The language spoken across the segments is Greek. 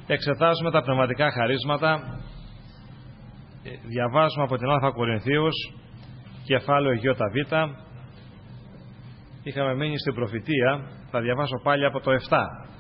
εξετάζουμε τα πνευματικά χαρίσματα. Διαβάζουμε από την Α Κορινθίους, κεφάλαιο ΙΒ. Είχαμε μείνει στην προφητεία, θα διαβάσω πάλι από το 7.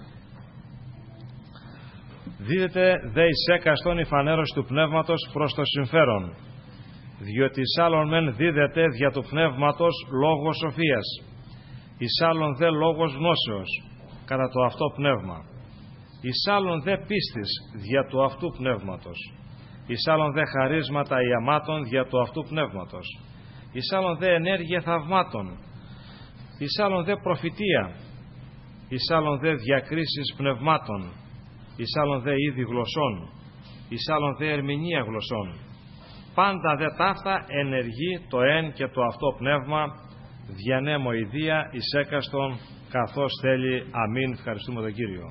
Δίδεται δε εις έκαστον η φανέρωση του πνεύματος προς το συμφέρον, διότι εις άλλον μεν δίδεται δια του πνεύματος λόγος σοφίας, εις άλλον δε λόγος γνώσεως, κατά το αυτό πνεύμα, εις άλλον δε πίστης δια του αυτού πνεύματος, εις άλλον δε χαρίσματα ιαμάτων δια του αυτού πνεύματος, εις άλλον δε ενέργεια θαυμάτων, εις άλλον δε προφητεία, εις άλλον δε διακρίσεις πνευμάτων, εις άλλον δε είδη γλωσσών, εις άλλον δε ερμηνεία γλωσσών. Πάντα δε ταύτα ενεργεί το εν και το αυτό πνεύμα, διανέμω ιδία εις έκαστον καθώς θέλει. Αμήν. Ευχαριστούμε τον Κύριο.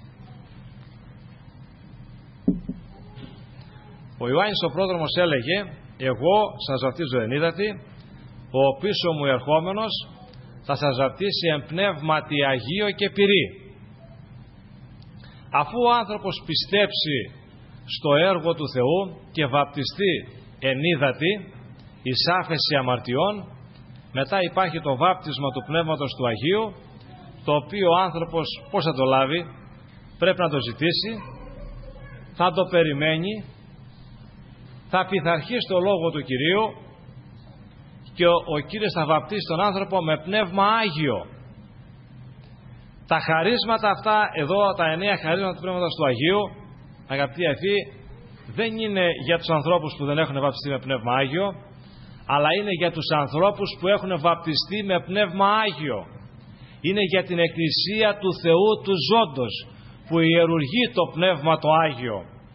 Ο Ιωάννης ο πρόδρομος έλεγε: εγώ σας βαπτίζω εν ύδατι, ο πίσω μου ερχόμενος θα σας βαπτίσει εν πνεύματι Αγίο και πυρί. Αφού ο άνθρωπος πιστέψει στο έργο του Θεού και βαπτιστεί εν ύδατι εις άφεση αμαρτιών, μετά υπάρχει το βάπτισμα του Πνεύματος του Αγίου, το οποίο ο άνθρωπος πώς θα το λάβει? Πρέπει να το ζητήσει, θα το περιμένει, θα πειθαρχεί στο Λόγο του Κυρίου και ο Κύριος θα βαπτίσει τον άνθρωπο με Πνεύμα Άγιο. Τα χαρίσματα αυτά εδώ, τα 9 χαρίσματα του Πνεύματος του Αγίου, αγαπητοί αδελφοί, δεν είναι για τους ανθρώπους που δεν έχουν βαπτιστεί με Πνεύμα Άγιο, αλλά είναι για τους ανθρώπους που έχουν βαπτιστεί με Πνεύμα Άγιο. Είναι για την Εκκλησία του Θεού του Ζώντος, που ιερουργεί το Πνεύμα το Άγιο.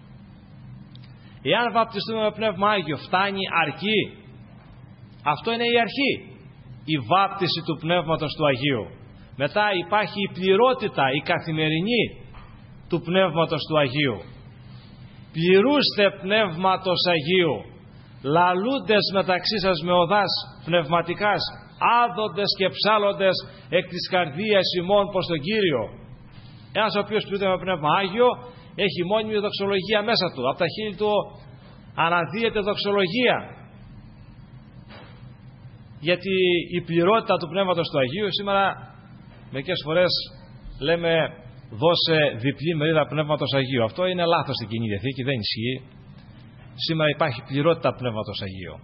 Εάν βαπτιστούμε με Πνεύμα Άγιο, φτάνει, αρκεί? Αυτό είναι η αρχή, η βάπτιση του Πνεύματος του Αγίου. Μετά υπάρχει η πληρότητα, η καθημερινή του Πνεύματος του Αγίου. Πληρούστε Πνεύματος Αγίου, λαλούντες μεταξύ σας με οδάς πνευματικάς, άδοντες και ψάλλοντες εκ της καρδίας ημών προς τον Κύριο. Ένας ο οποίος πληρούνται με Πνεύμα Άγιο έχει μόνιμη δοξολογία μέσα του. Από τα χείλη του αναδύεται δοξολογία. Γιατί η πληρότητα του Πνεύματος του Αγίου, σήμερα μερικές φορές λέμε δώσε διπλή μερίδα Πνεύματος Αγίου. Αυτό είναι λάθος στην Καινή Διαθήκη, δεν ισχύει. Σήμερα υπάρχει πληρότητα Πνεύματος Αγίου.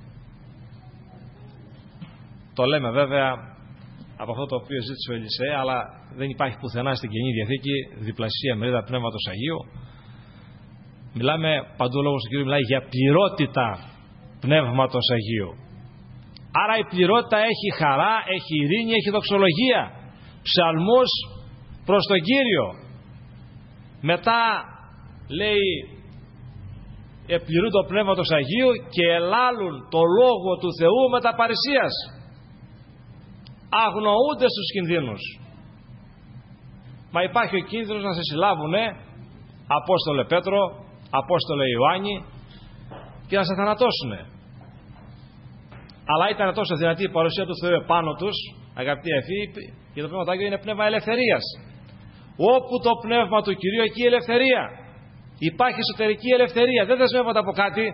Το λέμε βέβαια από αυτό το οποίο ζήτησε ο Ελισέα, αλλά δεν υπάρχει πουθενά στην Καινή Διαθήκη διπλασία μερίδα Πνεύματος Αγίου. Μιλάμε, παντού ο Λόγος του Κύριου μιλάει για πληρότητα Πνεύματος Αγίου. Άρα η πληρότητα έχει χαρά, έχει ειρήνη, έχει δοξολογία, ψαλμούς προς τον Κύριο. Μετά λέει επληρούν το Πνεύματος Αγίου και ελάλουν το Λόγο του Θεού με τα παρησίας. Αγνοούνται στους κινδύνους. Μα υπάρχει ο κίνδυνος να σε συλλάβουνε, Απόστολε Πέτρο, Απόστολε Ιωάννη, και να σε θανατώσουνε. Αλλά ήταν τόσο δυνατή η παρουσία του Θεού επάνω τους, αγαπητοί αδελφοί, και το Πνεύμα του Άγιο είναι πνεύμα ελευθερίας. Όπου το Πνεύμα του Κυρίου, εκεί η ελευθερία. Υπάρχει εσωτερική ελευθερία, δεν δεσμεύονται από κάτι.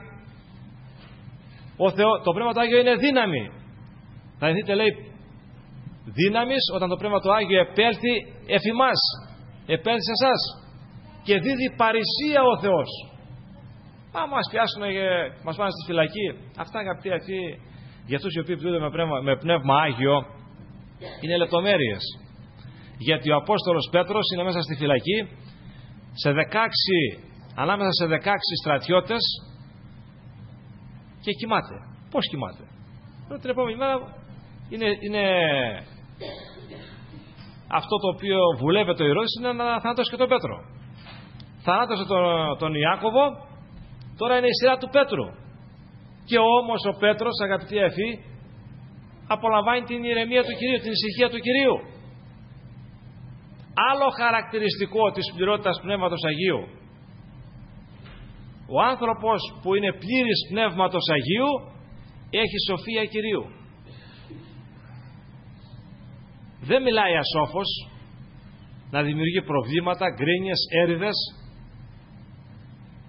Το Πνεύμα του Άγιο είναι δύναμη. Θα δείτε, λέει, δύναμης όταν το Πνεύμα του Άγιο επέλθει εφ' ημάς, επέλθει σε εσάς και δίδει παρησία ο Θεός. Πάμε μας πιάσουν και μας πάνε στη φυλακή. Αυτά, αγαπητοί αυτοί, για αυτούς οι οποίοι πληρούνται με πνεύμα Άγιο, είναι λεπτομέρειες. Γιατί ο Απόστολος Πέτρος είναι μέσα στη φυλακή ανάμεσα σε 16 στρατιώτες και κοιμάται. Πώς κοιμάται? Την επόμενη μέρα είναι αυτό το οποίο βουλεύεται ο Ηρώδης, είναι να θανάτωσε και τον Πέτρο. Θανάτωσε τον Ιάκωβο, τώρα είναι η σειρά του Πέτρου. Και όμως ο Πέτρος, αγαπητοί αδελφοί, απολαμβάνει την ηρεμία του Κυρίου, την ησυχία του Κυρίου. Άλλο χαρακτηριστικό της πληρότητας Πνεύματος Αγίου. Ο άνθρωπος που είναι πλήρης Πνεύματος Αγίου έχει σοφία Κυρίου. Δεν μιλάει ασόφως να δημιουργεί προβλήματα, γκρίνιες, έρηδες.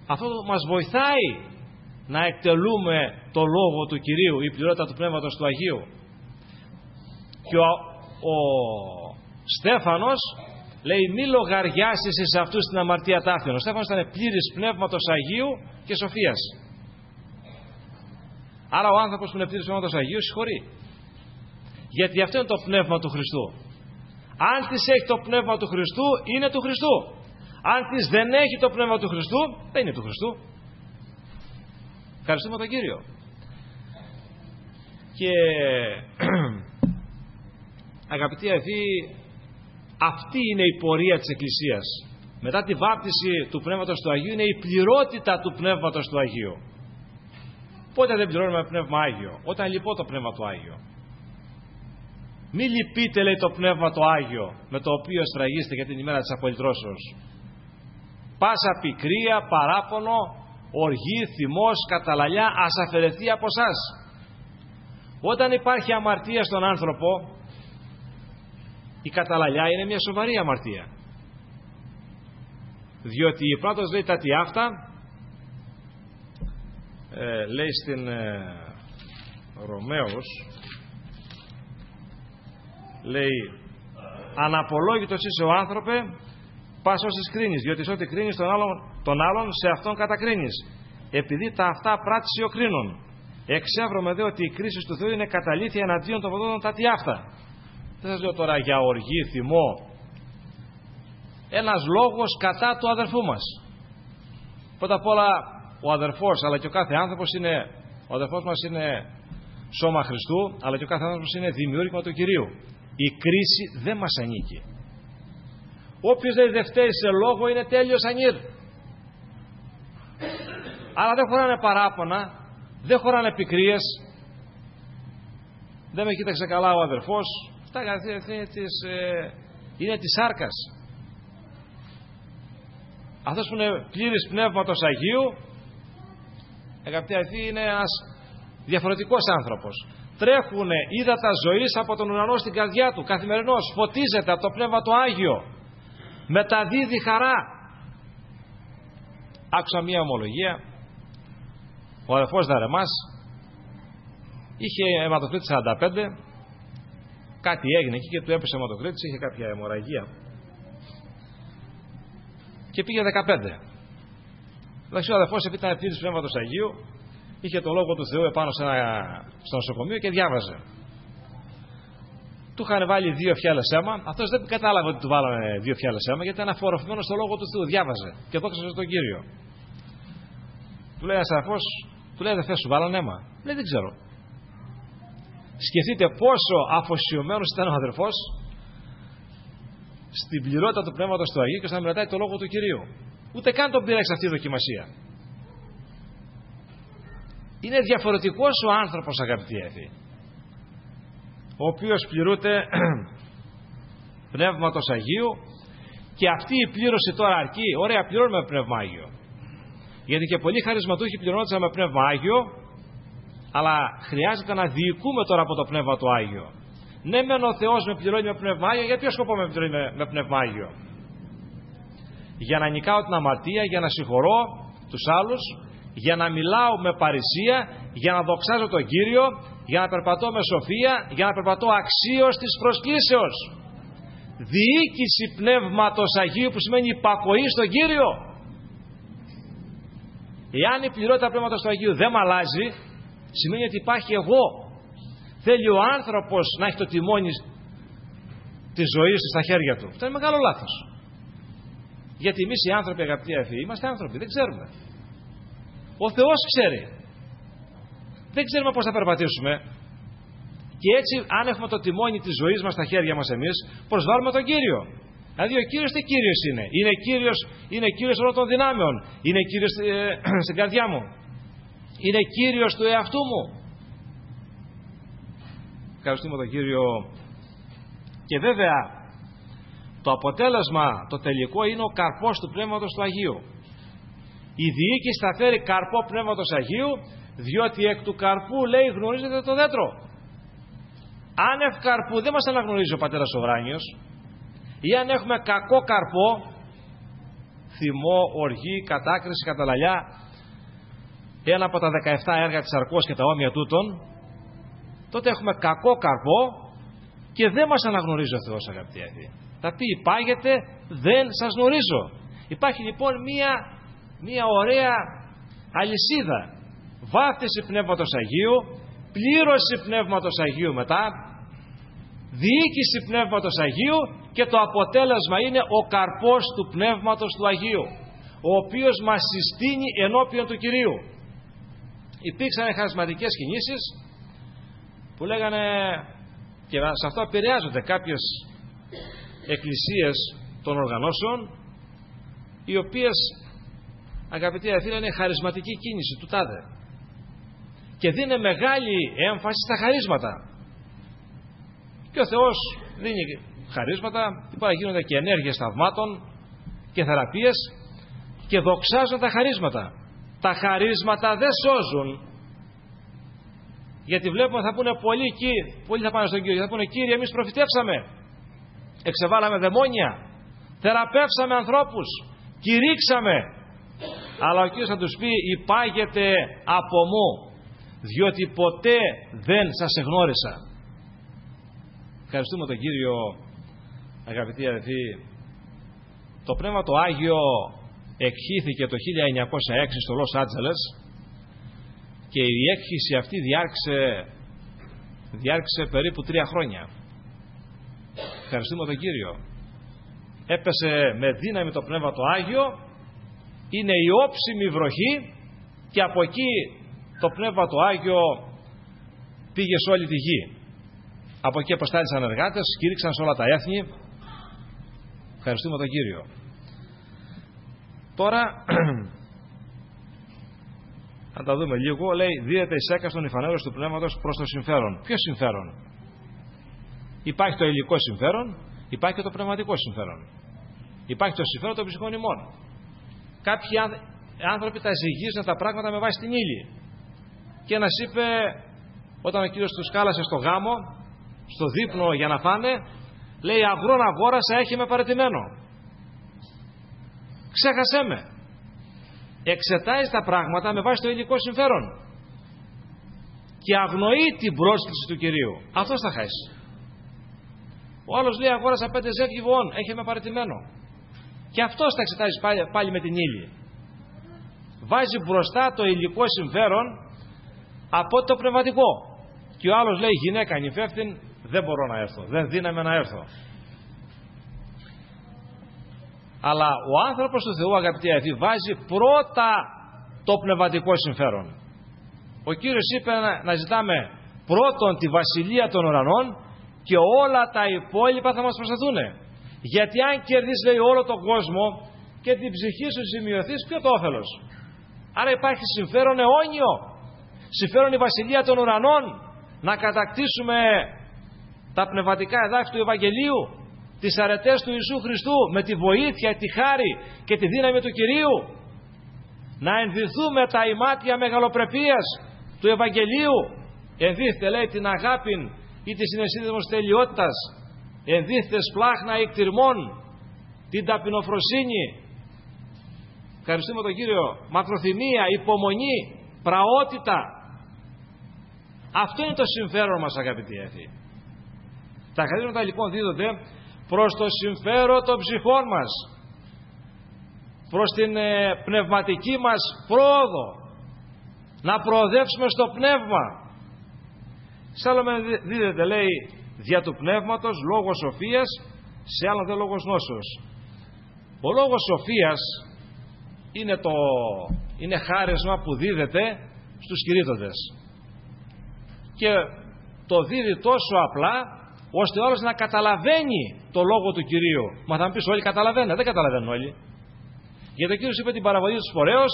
Αυτό μας βοηθάει να εκτελούμε το Λόγο του Κυρίου, η πληρότητα του Πνεύματος του Αγίου. Και ο Στέφανος λέει, μη λογαριάσεις εις αυτούς την αμαρτία ταύτην. Ο Στέφανος ήταν πλήρης Πνεύματος Αγίου και σοφίας. Άρα ο άνθρωπος που είναι πλήρης Πνεύματος Αγίου συγχωρεί. Γιατί αυτό είναι το Πνεύμα του Χριστού. Αν της έχει το Πνεύμα του Χριστού, είναι του Χριστού. Αν της δεν έχει το Πνεύμα του Χριστού, δεν είναι του Χριστού. Ευχαριστούμε τον Κύριο. Και αγαπητοί αδελφοί, αυτή είναι η πορεία της Εκκλησίας. Μετά τη βάπτιση του Πνεύματος του Αγίου είναι η πληρότητα του Πνεύματος του Αγίου. Πότε δεν πληρώνουμε Πνεύμα Άγιο? Όταν λυπώ το Πνεύμα του Άγιο. Μη λυπείτε, λέει, το Πνεύμα το Άγιο, με το οποίο σφραγίστε για την ημέρα της απολυτρώσεως. Πάσα πικρία, παράπονο, οργή, θυμός, καταλαλιά ας αφαιρεθεί από εσάς. Όταν υπάρχει αμαρτία στον άνθρωπο, η καταλαλιά είναι μια σοβαρή αμαρτία. Διότι η πρώτος λέει τα τι αυτά, λέει στην Ρωμαίος, λέει, αναπολόγητος είσαι ο άνθρωπε, πας όσες κρίνεις, διότι σε ό,τι κρίνεις τον άλλον, σε αυτόν κατακρίνεις, επειδή τα αυτά πράττει ο κρίνων. Εξεύρωμε δε ότι η κρίση του Θεού είναι καταλήθεια εναντίον των βοδότων τα τι αυτά. Δεν σας λέω τώρα για οργή, θυμό. Ένας λόγος κατά του αδερφού μας. Πρώτα απ' όλα ο αδερφός, αλλά και ο κάθε άνθρωπος είναι, ο αδερφός μας είναι σώμα Χριστού, αλλά και ο κάθε άνθρωπος είναι δημιούργημα του Κυρίου. Η κρίση δεν μας ανήκει. Όποιος δεν φταίει σε λόγο είναι τέλειος ανήρ. Αλλά δεν χωράνε παράπονα, δεν χωράνε πικρίες. Δεν με κοίταξε καλά ο αδερφός. Αυτά είναι της σάρκας. Αυτός που είναι πλήρης Πνεύματος Αγίου, αγαπητοί αδελφοί, είναι ένας διαφορετικός άνθρωπος. Τρέχουνε ύδατα ζωής από τον ουρανό στην καρδιά του καθημερινώς. Φωτίζεται από το Πνεύμα το Άγιο. Μεταδίδει χαρά. Άκουσα μία ομολογία. Ο αδερφός Δαρεμάς είχε αιματοκρίτη 45. Κάτι έγινε εκεί και του έπεσε αιματοκρίτης. Είχε κάποια αιμορραγία. Και πήγε 15. Εντάξει, ο αδερφός, επειδή ήταν πλήρης Πνεύματος Αγίου, είχε τον Λόγο του Θεού επάνω στο νοσοκομείο και διάβαζε. Του είχαν βάλει 2 φιάλες αίμα. Αυτός δεν κατάλαβε ότι του βάλανε 2 φιάλες αίμα, γιατί ήταν αφοροφημένο στο Λόγο του Θεού. Διάβαζε και δόξασε τον Κύριο. Του λέει ένας αδερφός, του λέει, αδερφέ, σου βάλανε αίμα? Λέει, δεν ξέρω. Σκεφτείτε πόσο αφοσιωμένος ήταν ο αδερφός στην πληρότητα του Πνεύματος του Αγίου και να μελετάει το Λόγο του Κυρίου. Ούτε καν τον πήραξε αυτή η δοκιμασία. Είναι διαφορετικός ο άνθρωπος, αγαπητοί αδελφοί, ο οποίος πληρούνται Πνεύματος Αγίου, και αυτή η πλήρωση τώρα αρκεί? Ωραία, πληρώνουμε Πνεύμα Άγιο. Γιατί και πολλοί χαρισματούχοι πληρώνονταν με Πνεύμα Άγιο, αλλά χρειάζεται να διοικούμε τώρα από το Πνεύμα το Άγιο. Ναι, μεν ο Θεός με πληρώνει με Πνεύμα Άγιο, για ποιο σκοπό με πληρώνει με Πνεύμα Άγιο? Για να νικάω την αμαρτία, για να συγχωρώ τους άλλους, για να μιλάω με παρησία, για να δοξάζω τον Κύριο, για να περπατώ με σοφία, για να περπατώ αξίως της προσκλήσεως. Διοίκηση Πνεύματος Αγίου, που σημαίνει υπακοή στον Κύριο. Εάν η πληρότητα Πνεύματος του Αγίου δεν μ' αλλάζει, σημαίνει ότι υπάρχει εγώ. Θέλει ο άνθρωπος να έχει το τιμόνι της ζωής στα χέρια του. Αυτό είναι μεγάλο λάθος. Γιατί εμείς οι άνθρωποι, αγαπητοί αδελφοί, είμαστε άνθρωποι, δεν ξέρουμε. Ο Θεός ξέρει. Δεν ξέρουμε πώς θα περπατήσουμε. Και έτσι, αν έχουμε το τιμόνι της ζωής μας στα χέρια μας εμείς, προσβάλλουμε τον Κύριο. Δηλαδή ο Κύριος τι Κύριος είναι? Είναι Κύριος όλων των δυνάμεων. Είναι Κύριος στην καρδιά μου. Είναι Κύριος του εαυτού μου. Ευχαριστούμε τον Κύριο. Και βέβαια το αποτέλεσμα, το τελικό, είναι ο καρπός του Πνεύματος του Αγίου. Η διοίκηση θα φέρει καρπό Πνεύματος Αγίου, διότι εκ του καρπού, λέει, γνωρίζετε το δέντρο. Άνευ καρπού δεν μας αναγνωρίζει ο Πατέρας Ουράνιος. Ή αν έχουμε κακό καρπό, θυμό, οργή, κατάκριση, καταλαλιά, ένα από τα 17 έργα της Αρκός και τα όμοια τούτων, τότε έχουμε κακό καρπό και δεν μας αναγνωρίζει ο Θεός, αγαπητοί αδελφοί. Θα πει υπάγεται, δεν σας γνωρίζω. Υπάρχει λοιπόν μία ωραία αλυσίδα. Βάφτιση Πνεύματος Αγίου, πλήρωση Πνεύματος Αγίου μετά, διοίκηση Πνεύματος Αγίου, και το αποτέλεσμα είναι ο καρπός του Πνεύματος του Αγίου, ο οποίος μας συστήνει ενώπιον του Κυρίου. Υπήρξαν χαρισματικές κινήσεις που λέγανε, και σε αυτό επηρεάζονται κάποιες εκκλησίες των οργανώσεων, οι οποίες, αγαπητοί αδελφοί, είναι χαρισματική κίνηση του τάδε και δίνει μεγάλη έμφαση στα χαρίσματα. Και ο Θεός δίνει χαρίσματα, γίνονται και ενέργειες θαυμάτων και θεραπείες και δοξάζουν τα χαρίσματα. Τα χαρίσματα δεν σώζουν, γιατί βλέπουμε θα πούνε πολλοί θα πάνε στον Κύριο, θα πούνε Κύριε, εμείς προφητεύσαμε, εξεβάλαμε δαιμόνια, θεραπεύσαμε ανθρώπους, κηρύξαμε, αλλά ο Κύριος θα τους πει υπάγεται από μου, διότι ποτέ δεν σας εγνώρισα. Ευχαριστούμε τον Κύριο, αγαπητοί αδελφοί. Το Πνεύμα το Άγιο εκχύθηκε το 1906 στο Λος Άντζελες και η έκχυση αυτή διάρκησε περίπου 3 χρόνια. Ευχαριστούμε τον Κύριο. Έπεσε με δύναμη το Πνεύμα το Άγιο, είναι η όψιμη βροχή, και από εκεί το Πνεύμα το Άγιο πήγε σε όλη τη γη. Από εκεί αποστάλησαν εργάτες, κήρυξαν σε όλα τα έθνη. Ευχαριστούμε τον Κύριο. Τώρα αν τα δούμε λίγο, λέει δίδεται εις έκαστον η φανέρωση του Πνεύματος προς το συμφέρον. Ποιο συμφέρον? Υπάρχει το υλικό συμφέρον, υπάρχει και το πνευματικό συμφέρον. Υπάρχει το συμφέρον των ψυχών ημών. Κάποιοι άνθρωποι τα ζυγίζουν τα πράγματα με βάση την ύλη. Και ένας είπε, όταν ο Κύριος τους κάλασε στο γάμο, στο δείπνο για να φάνε, λέει αγρόν αγόρασα, έχει με παραιτημένο. Ξέχασέ με. Εξετάζει τα πράγματα με βάση το υλικό συμφέρον και αγνοεί την πρόσκληση του Κυρίου. Αυτός θα χάσει. Ο άλλος λέει αγόρασα 5 ζεύγη βοών, έχει με παραιτημένο. Και αυτός θα εξετάζει πάλι με την ύλη. Βάζει μπροστά το υλικό συμφέρον από το πνευματικό. Και ο άλλος λέει γυναίκα ανυφεύθυν, δεν μπορώ να έρθω, δεν δύναμαι να έρθω. Αλλά ο άνθρωπος του Θεού, αγαπητοί αδελφοί, βάζει πρώτα το πνευματικό συμφέρον. Ο Κύριος είπε να ζητάμε πρώτον τη βασιλεία των ουρανών και όλα τα υπόλοιπα θα μας προσταθούν. Γιατί αν κερδίσεις, λέει, όλο τον κόσμο και την ψυχή σου ζημιωθείς, ποιο το όφελος? Άρα υπάρχει συμφέρον αιώνιο, συμφέρον η βασιλεία των ουρανών, να κατακτήσουμε τα πνευματικά εδάφη του Ευαγγελίου, τις αρετές του Ιησού Χριστού, με τη βοήθεια, τη χάρη και τη δύναμη του Κυρίου, να ενδυθούμε τα ημάτια μεγαλοπρεπίας του Ευαγγελίου. Ενδύχτε, λέει, την αγάπη ή τη συναισθήτημος τελειότητας, ενδύχτε σπλάχνα ικτυρμών, την ταπεινοφροσύνη, ευχαριστούμε τον Κύριο, μακροθυμία, υπομονή, πραότητα. Αυτό είναι το συμφέρον μας, αγαπητοί αδελφοί. Τα χαρίσματα λοιπόν δίδονται προς το συμφέρον των ψυχών μας, προς την πνευματική μας πρόοδο, να προοδεύσουμε στο πνεύμα. Σε άλλο δίδεται, λέει, δια του πνεύματος λόγος σοφίας, σε άλλο δε λόγος γνώσεως. Ο λόγος σοφίας είναι χάρισμα που δίδεται στους κηρύττοντες και το δίδει τόσο απλά ώστε όλος να καταλαβαίνει το λόγο του Κυρίου. Μα θα μου πεις όλοι καταλαβαίνουν? Δεν καταλαβαίνουν όλοι. Γιατί ο Κύριος είπε την παραβολή του φορέως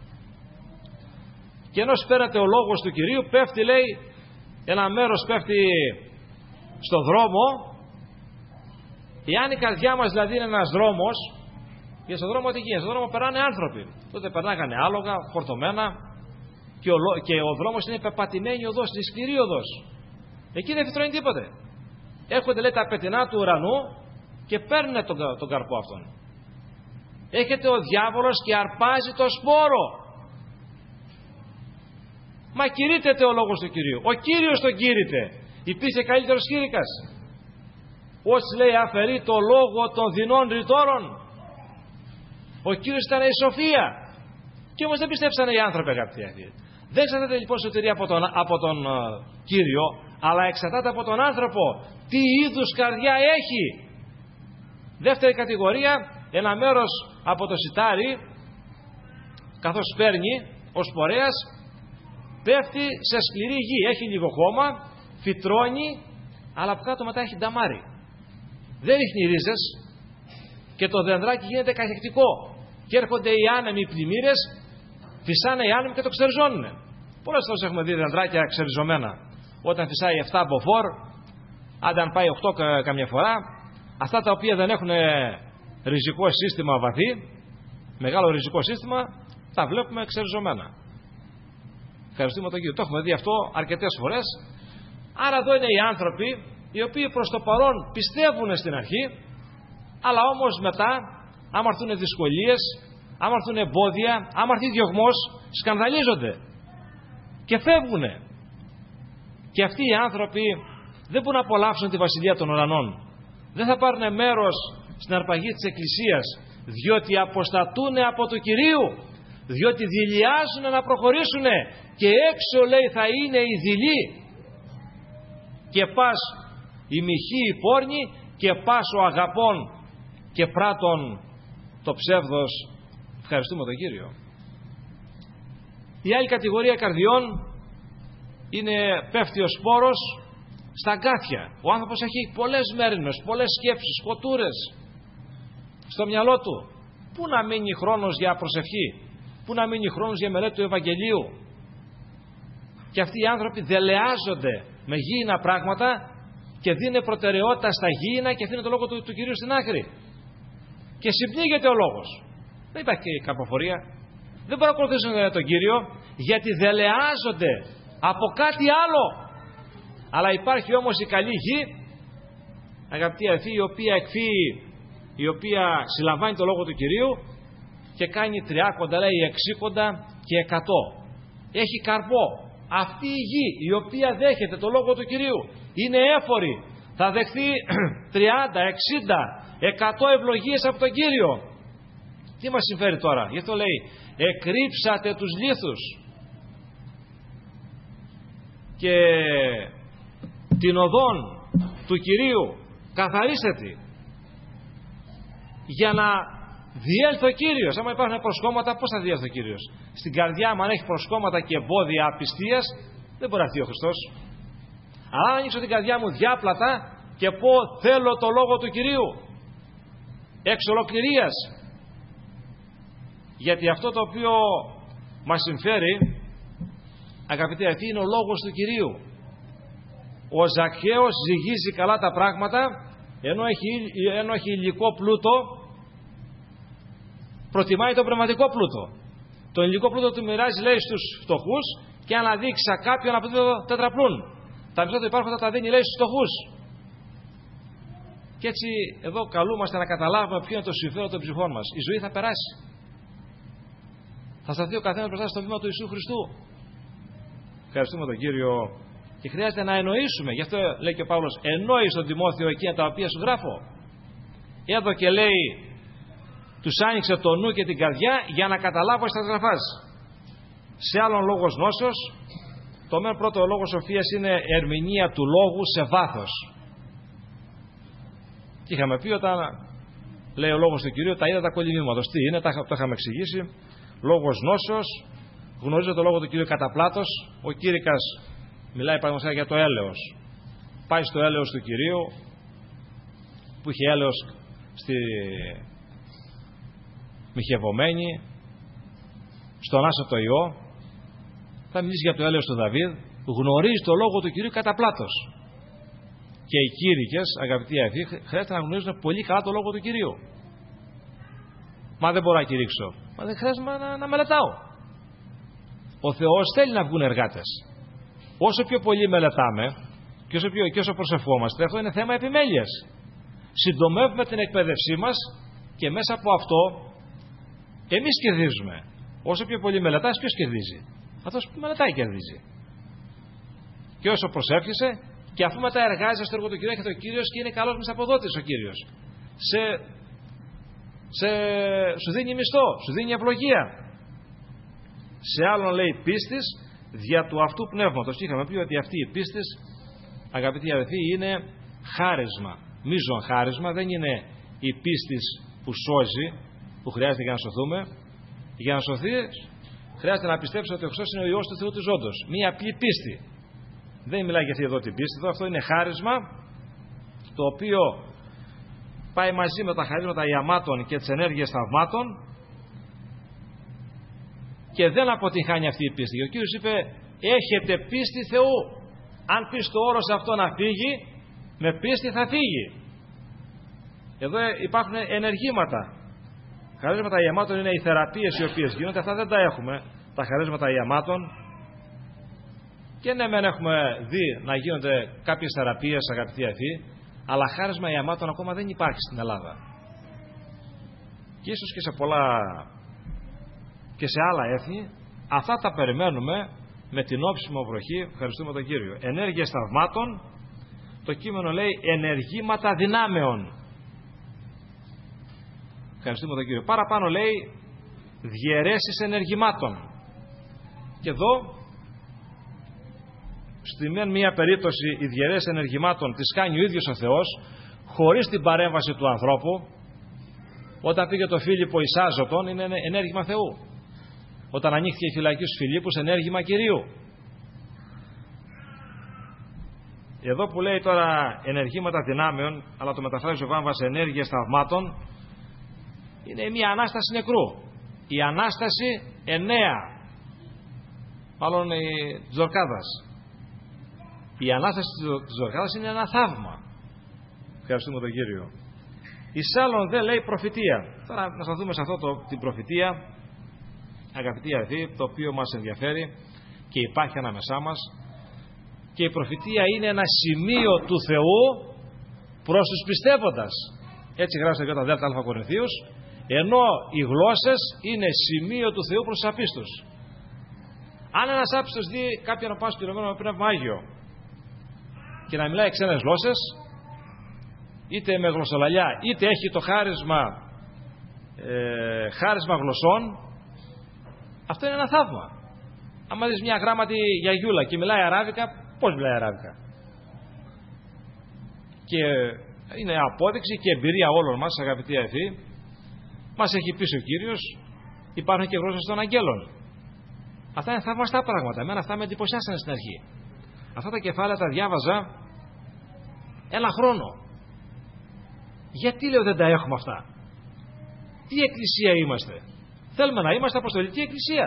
και ενώ σπέρατε ο λόγος του Κυρίου, πέφτει, λέει, ένα μέρος πέφτει στο δρόμο. Εάν η καρδιά μας δηλαδή είναι ένας δρόμος, και στον δρόμο τι γίνεται? Στον δρόμο περνάνε άνθρωποι. Τότε περνάγανε άλογα, φορτωμένα, και ο δρόμος είναι πεπατημένη οδός, είναι σκληρή οδός. Εκεί δεν φυτρώνει τίποτε. Έρχονται, λέει, τα πετεινά του ουρανού και παίρνουν τον καρπό αυτόν. Έχετε ο διάβολος και αρπάζει το σπόρο. Μα κηρύττεται ο λόγος του Κυρίου. Ο Κύριος τον κήρυτε. Υπήρχε καλύτερος κήρυκας? Όσοι λέει αφαιρεί το λόγο των δεινών ρητόρων. Ο Κύριος ήταν η σοφία. Και όμως δεν πιστέψανε οι άνθρωποι, αγαπητοί. Δεν εξαρτάται λοιπόν η σωτηρία από τον Κύριο, αλλά εξαρτάται από τον άνθρωπο. Τι είδους καρδιά έχει. Δεύτερη κατηγορία, ένα μέρος από το σιτάρι, καθώς παίρνει ο σπορέας, πέφτει σε σκληρή γη. Έχει λίγο χώμα, φυτρώνει, αλλά από κάτω μετά έχει νταμάρι. Δεν ρίχνει ρίζες και το δενδράκι γίνεται καχεκτικό. Και έρχονται οι άνεμοι, οι πλημμύρες, φυσάνε οι άνεμοι και το ξεριζώνουν. Πολλές φορές έχουμε δει δενδράκια ξεριζωμένα. Όταν φυσάει 7 μποφόρ, άντε αν πάει 8 καμιά φορά, αυτά τα οποία δεν έχουν ριζικό σύστημα βαθύ, μεγάλο ριζικό σύστημα, τα βλέπουμε ξεριζωμένα. Ευχαριστούμε τον Κύριο. Το έχουμε δει αυτό αρκετές φορές. Άρα εδώ είναι οι άνθρωποι οι οποίοι προς το παρόν πιστεύουν στην αρχή, αλλά όμως μετά, άμα έρθουν δυσκολίες, άμα έρθουν εμπόδια, άμα έρθει διωγμός, σκανδαλίζονται και φεύγουν. Και αυτοί οι άνθρωποι δεν μπορούν να απολαύσουν τη βασιλεία των ουρανών. Δεν θα πάρουν μέρος στην αρπαγή της Εκκλησίας, διότι αποστατούν από του Κυρίου, διότι δειλιάζουν να προχωρήσουν και έξω λέει θα είναι η δειλή και πας η μοιχή η πόρνη και πας ο αγαπών και πράτων το ψεύδος. Ευχαριστούμε τον Κύριο. Η άλλη κατηγορία καρδιών είναι πέφτει ο σπόρος στα αγκάθια. Ο άνθρωπος έχει πολλές μέριμνες, πολλές σκέψεις, σκοτούρες στο μυαλό του. Πού να μείνει χρόνος για προσευχή, πού να μείνει χρόνος για μελέτη του Ευαγγελίου. Και αυτοί οι άνθρωποι δελεάζονται με γήινα πράγματα και δίνουν προτεραιότητα στα γήινα και αφήνουν το λόγο του Κυρίου στην άκρη. Και συμπνίγεται ο λόγος. Δεν υπάρχει καρποφορία. Δεν παρακολουθήσουν τον Κύριο γιατί δελεάζονται από κάτι άλλο. Αλλά υπάρχει όμως η καλή γη, αγαπητοί αδελφοί, η οποία εκφύει, η οποία συλλαμβάνει το λόγο του Κυρίου και κάνει 30, λέει 60 και 100. Έχει καρπό. Αυτή η γη η οποία δέχεται το λόγο του Κυρίου είναι έφορη. Θα δεχθεί 30, 60, 100 ευλογίες από τον Κύριο. Τι μας συμφέρει τώρα? Γι' αυτό λέει εκρύψατε τους λίθους και την οδόν του Κυρίου καθαρίσετε για να διέλθει ο Κύριος. Άμα υπάρχουν προσκόμματα, πώς θα διέλθει ο Κύριος? Στην καρδιά μου αν έχει προσκόμματα και εμπόδια απιστίας, δεν μπορεί να έρθει ο Χριστός. Αλλά αν ανοίξω την καρδιά μου διάπλατα και πω θέλω το λόγο του Κυρίου εξ ολοκληρίας, γιατί αυτό το οποίο μας συμφέρει, αγαπητοί αδελφοί, είναι ο λόγος του Κυρίου. Ο Ζακχαίος ζυγίζει καλά τα πράγματα, ενώ έχει υλικό πλούτο, προτιμάει τον πνευματικό πλούτο. Το υλικό πλούτο του μοιράζει, λέει, στους φτωχούς και αν αδείξει κάποιον από το τετραπλούν. Τα μισά του υπάρχοντα τα δίνει, λέει, στους φτωχούς. Και έτσι εδώ καλούμαστε να καταλάβουμε ποιο είναι το συμφέρον των ψυχών μας. Η ζωή θα περάσει. Θα σταθεί ο καθένας μπροστά στο βήμα του Ιησού Χριστού. Ευχαριστούμε τον Κύριο. Και χρειάζεται να εννοήσουμε. Γι' αυτό λέει και ο Παύλος, εννοεί στον Τιμόθεο εκείνα τα οποία σου γράφω. Εδώ και λέει, τους άνοιξε το νου και την καρδιά για να καταλάβω στα γραφάς. Σε άλλον λόγος γνώσεως, το μεν πρώτο λόγο σοφίας είναι ερμηνεία του λόγου σε βάθος. Και είχαμε πει όταν λέει ο λόγος του Κυρίου, τα είδα τα κολυμβήματος. Τι είναι, το είχαμε εξηγήσει. Λόγος γνώσεως, γνωρίζω το λόγο του Κυρίου κατά πλάτος. Ο Κήρυκας μιλάει παραδείγματος για το έλεος. Πάει στο έλεος του Κυρίου, που είχε έλεος στη Μιχευωμένη, στον Άσωτο Υιό. Θα μιλήσει για το έλεος του Δαβίδ. Γνωρίζει το λόγο του Κυρίου κατά πλάτος. Και οι κήρυκες, αγαπητοί αδελφοί, χρειάζεται να γνωρίζουν πολύ καλά το λόγο του Κυρίου. Μα δεν μπορώ να κηρύξω. Μα δεν χρειάζεται να μελετάω. Ο Θεός θέλει να βγουν εργάτες. Όσο πιο πολύ μελετάμε και όσο προσευχόμαστε, αυτό είναι θέμα επιμέλειας. Συντομεύουμε την εκπαίδευσή μας και μέσα από αυτό Εμείς κερδίζουμε. Όσο πιο πολύ μελετάς, ποιος κερδίζει? Αυτός που μελετάει κερδίζει. Και όσο προσεύχεσαι, και αφού μετά εργάζεσαι στο έργο του Κυρίου, έρχεται ο Κύριος και είναι καλός μισθαποδότης ο Κύριος. Σου δίνει μισθό, σου δίνει ευλογία. Σε άλλον λέει πίστης δια του αυτού πνεύματος. Και είχαμε πει ότι αυτή η πίστης, αγαπητοί αδελφοί, είναι χάρισμα. Μείζον χάρισμα, δεν είναι η πίστης που σώζει, που χρειάζεται για να σωθούμε. Για να σωθείς, χρειάζεται να πιστέψεις ότι ο Χριστός είναι ο Υιός του Θεού του ζώντος. Μία απλή πίστη. Δεν μιλάει για αυτή εδώ την πίστη. Εδώ αυτό είναι χάρισμα, το οποίο πάει μαζί με τα χαρίσματα ιαμάτων και τις ενέργειες θαυμάτων και δεν αποτυγχάνει αυτή η πίστη. Και ο Κύριος είπε, έχετε πίστη Θεού. Αν πεις το όρος αυτό να φύγει, με πίστη θα φύγει. Εδώ υπάρχουν ενεργήματα. Χαρίσματα ιαμάτων είναι οι θεραπείες οι οποίες γίνονται. Αυτά δεν τα έχουμε, τα χαρίσματα ιαμάτων. Και ναι, μεν έχουμε δει να γίνονται κάποιες θεραπείες, αγαπητοί αδελφοί, αλλά χάρισμα ιαμάτων ακόμα δεν υπάρχει στην Ελλάδα. Και ίσως και σε πολλά και σε άλλα έθνη, αυτά τα περιμένουμε με την όψιμο βροχή. Ευχαριστούμε τον Κύριο. Ενέργειες θαυμάτων, το κείμενο λέει ενεργήματα δυνάμεων. Ευχαριστούμε τον Κύριο. Παραπάνω λέει διαιρέσεις ενεργημάτων. Και εδώ στη μία περίπτωση οι διαιρέσεις ενεργημάτων τις κάνει ο ίδιος ο Θεός χωρίς την παρέμβαση του ανθρώπου. Όταν πήγε το Φίλιππο εις Άζωτον, είναι ενέργημα Θεού. Όταν ανοίχθηκε η φυλακή στους Φιλίππους, ενέργημα Κυρίου. Εδώ που λέει τώρα ενεργήματα δυνάμεων, αλλά το μεταφράζει ο Βάμβας ενέργειες θαυμάτων, είναι μια Ανάσταση νεκρού. Η Ανάσταση 9, μάλλον της Ζορκάδας. Η Ανάσταση της Ζορκάδας είναι ένα θαύμα. Ευχαριστούμε τον Κύριο. Εις άλλον δεν λέει προφητεία. Τώρα να σταθούμε σε αυτό την προφητεία, αγαπητοί αδελφοί, το οποίο μας ενδιαφέρει και υπάρχει ανάμεσά μας. Και η προφητεία είναι ένα σημείο του Θεού προς τους πιστεύοντας. Έτσι γράφει το ΔΑ Κορινθίους, ενώ οι γλώσσες είναι σημείο του Θεού προς τους απίστους. Αν ένας άπιστος δει κάποιον να πάει σπηρωμένο με πνεύμα Άγιο και να μιλάει ξένες γλώσσες, είτε με γλωσσολαλιά, είτε έχει το χάρισμα γλωσσών, αυτό είναι ένα θαύμα. Αν δεις μια γράμματη γιαγιούλα και μιλάει αράβικα, πώς μιλάει αράβικα? Και είναι απόδειξη και εμπειρία όλων μας, αγαπητοί αδελφοί, μας έχει πει ο Κύριος, υπάρχουν και γλώσσες των αγγέλων. Αυτά είναι θαυμαστά πράγματα. Εμένα αυτά με εντυπωσιάσανε στην αρχή. Αυτά τα κεφάλαια τα διάβαζα ένα χρόνο. Γιατί λέω δεν τα έχουμε αυτά? Τι εκκλησία είμαστε? Θέλουμε να είμαστε αποστολική εκκλησία.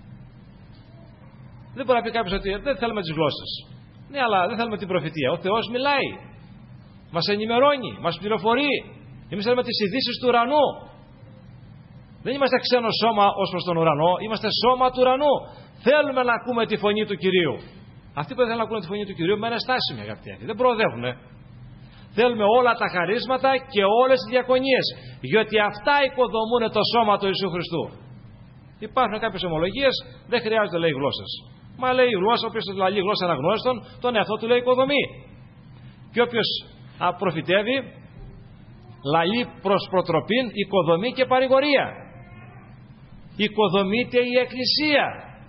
Δεν μπορεί να πει κάποιος ότι δεν θέλουμε τις γλώσσες. Ναι, αλλά δεν θέλουμε την προφητεία. Ο Θεός μιλάει. Μας ενημερώνει, μας πληροφορεί. Εμείς θέλουμε τις ειδήσεις του ουρανού. Δεν είμαστε ξένο σώμα ως προς τον ουρανό, είμαστε σώμα του ουρανού. Θέλουμε να ακούμε τη φωνή του Κυρίου. Αυτοί που δεν θέλουν να ακούνε τη φωνή του Κυρίου μένουν στάσιμοι, αγαπητοί. Δεν προοδεύουν. Θέλουμε όλα τα χαρίσματα και όλες τις διακονίες. Γιατί αυτά οικοδομούν το σώμα του Ιησού Χριστού. Υπάρχουν κάποιες ομολογίες, δεν χρειάζονται λέει γλώσσες. Μα λέει η γλώσσα, όποιος λέει γλώσσα αναγνώριστον, τον εαυτό του λέει οικοδομή. Και όποιος προφητεύει, λαλεί προς προτροπήν, οικοδομή και παρηγορία. Οικοδομείται η Εκκλησία.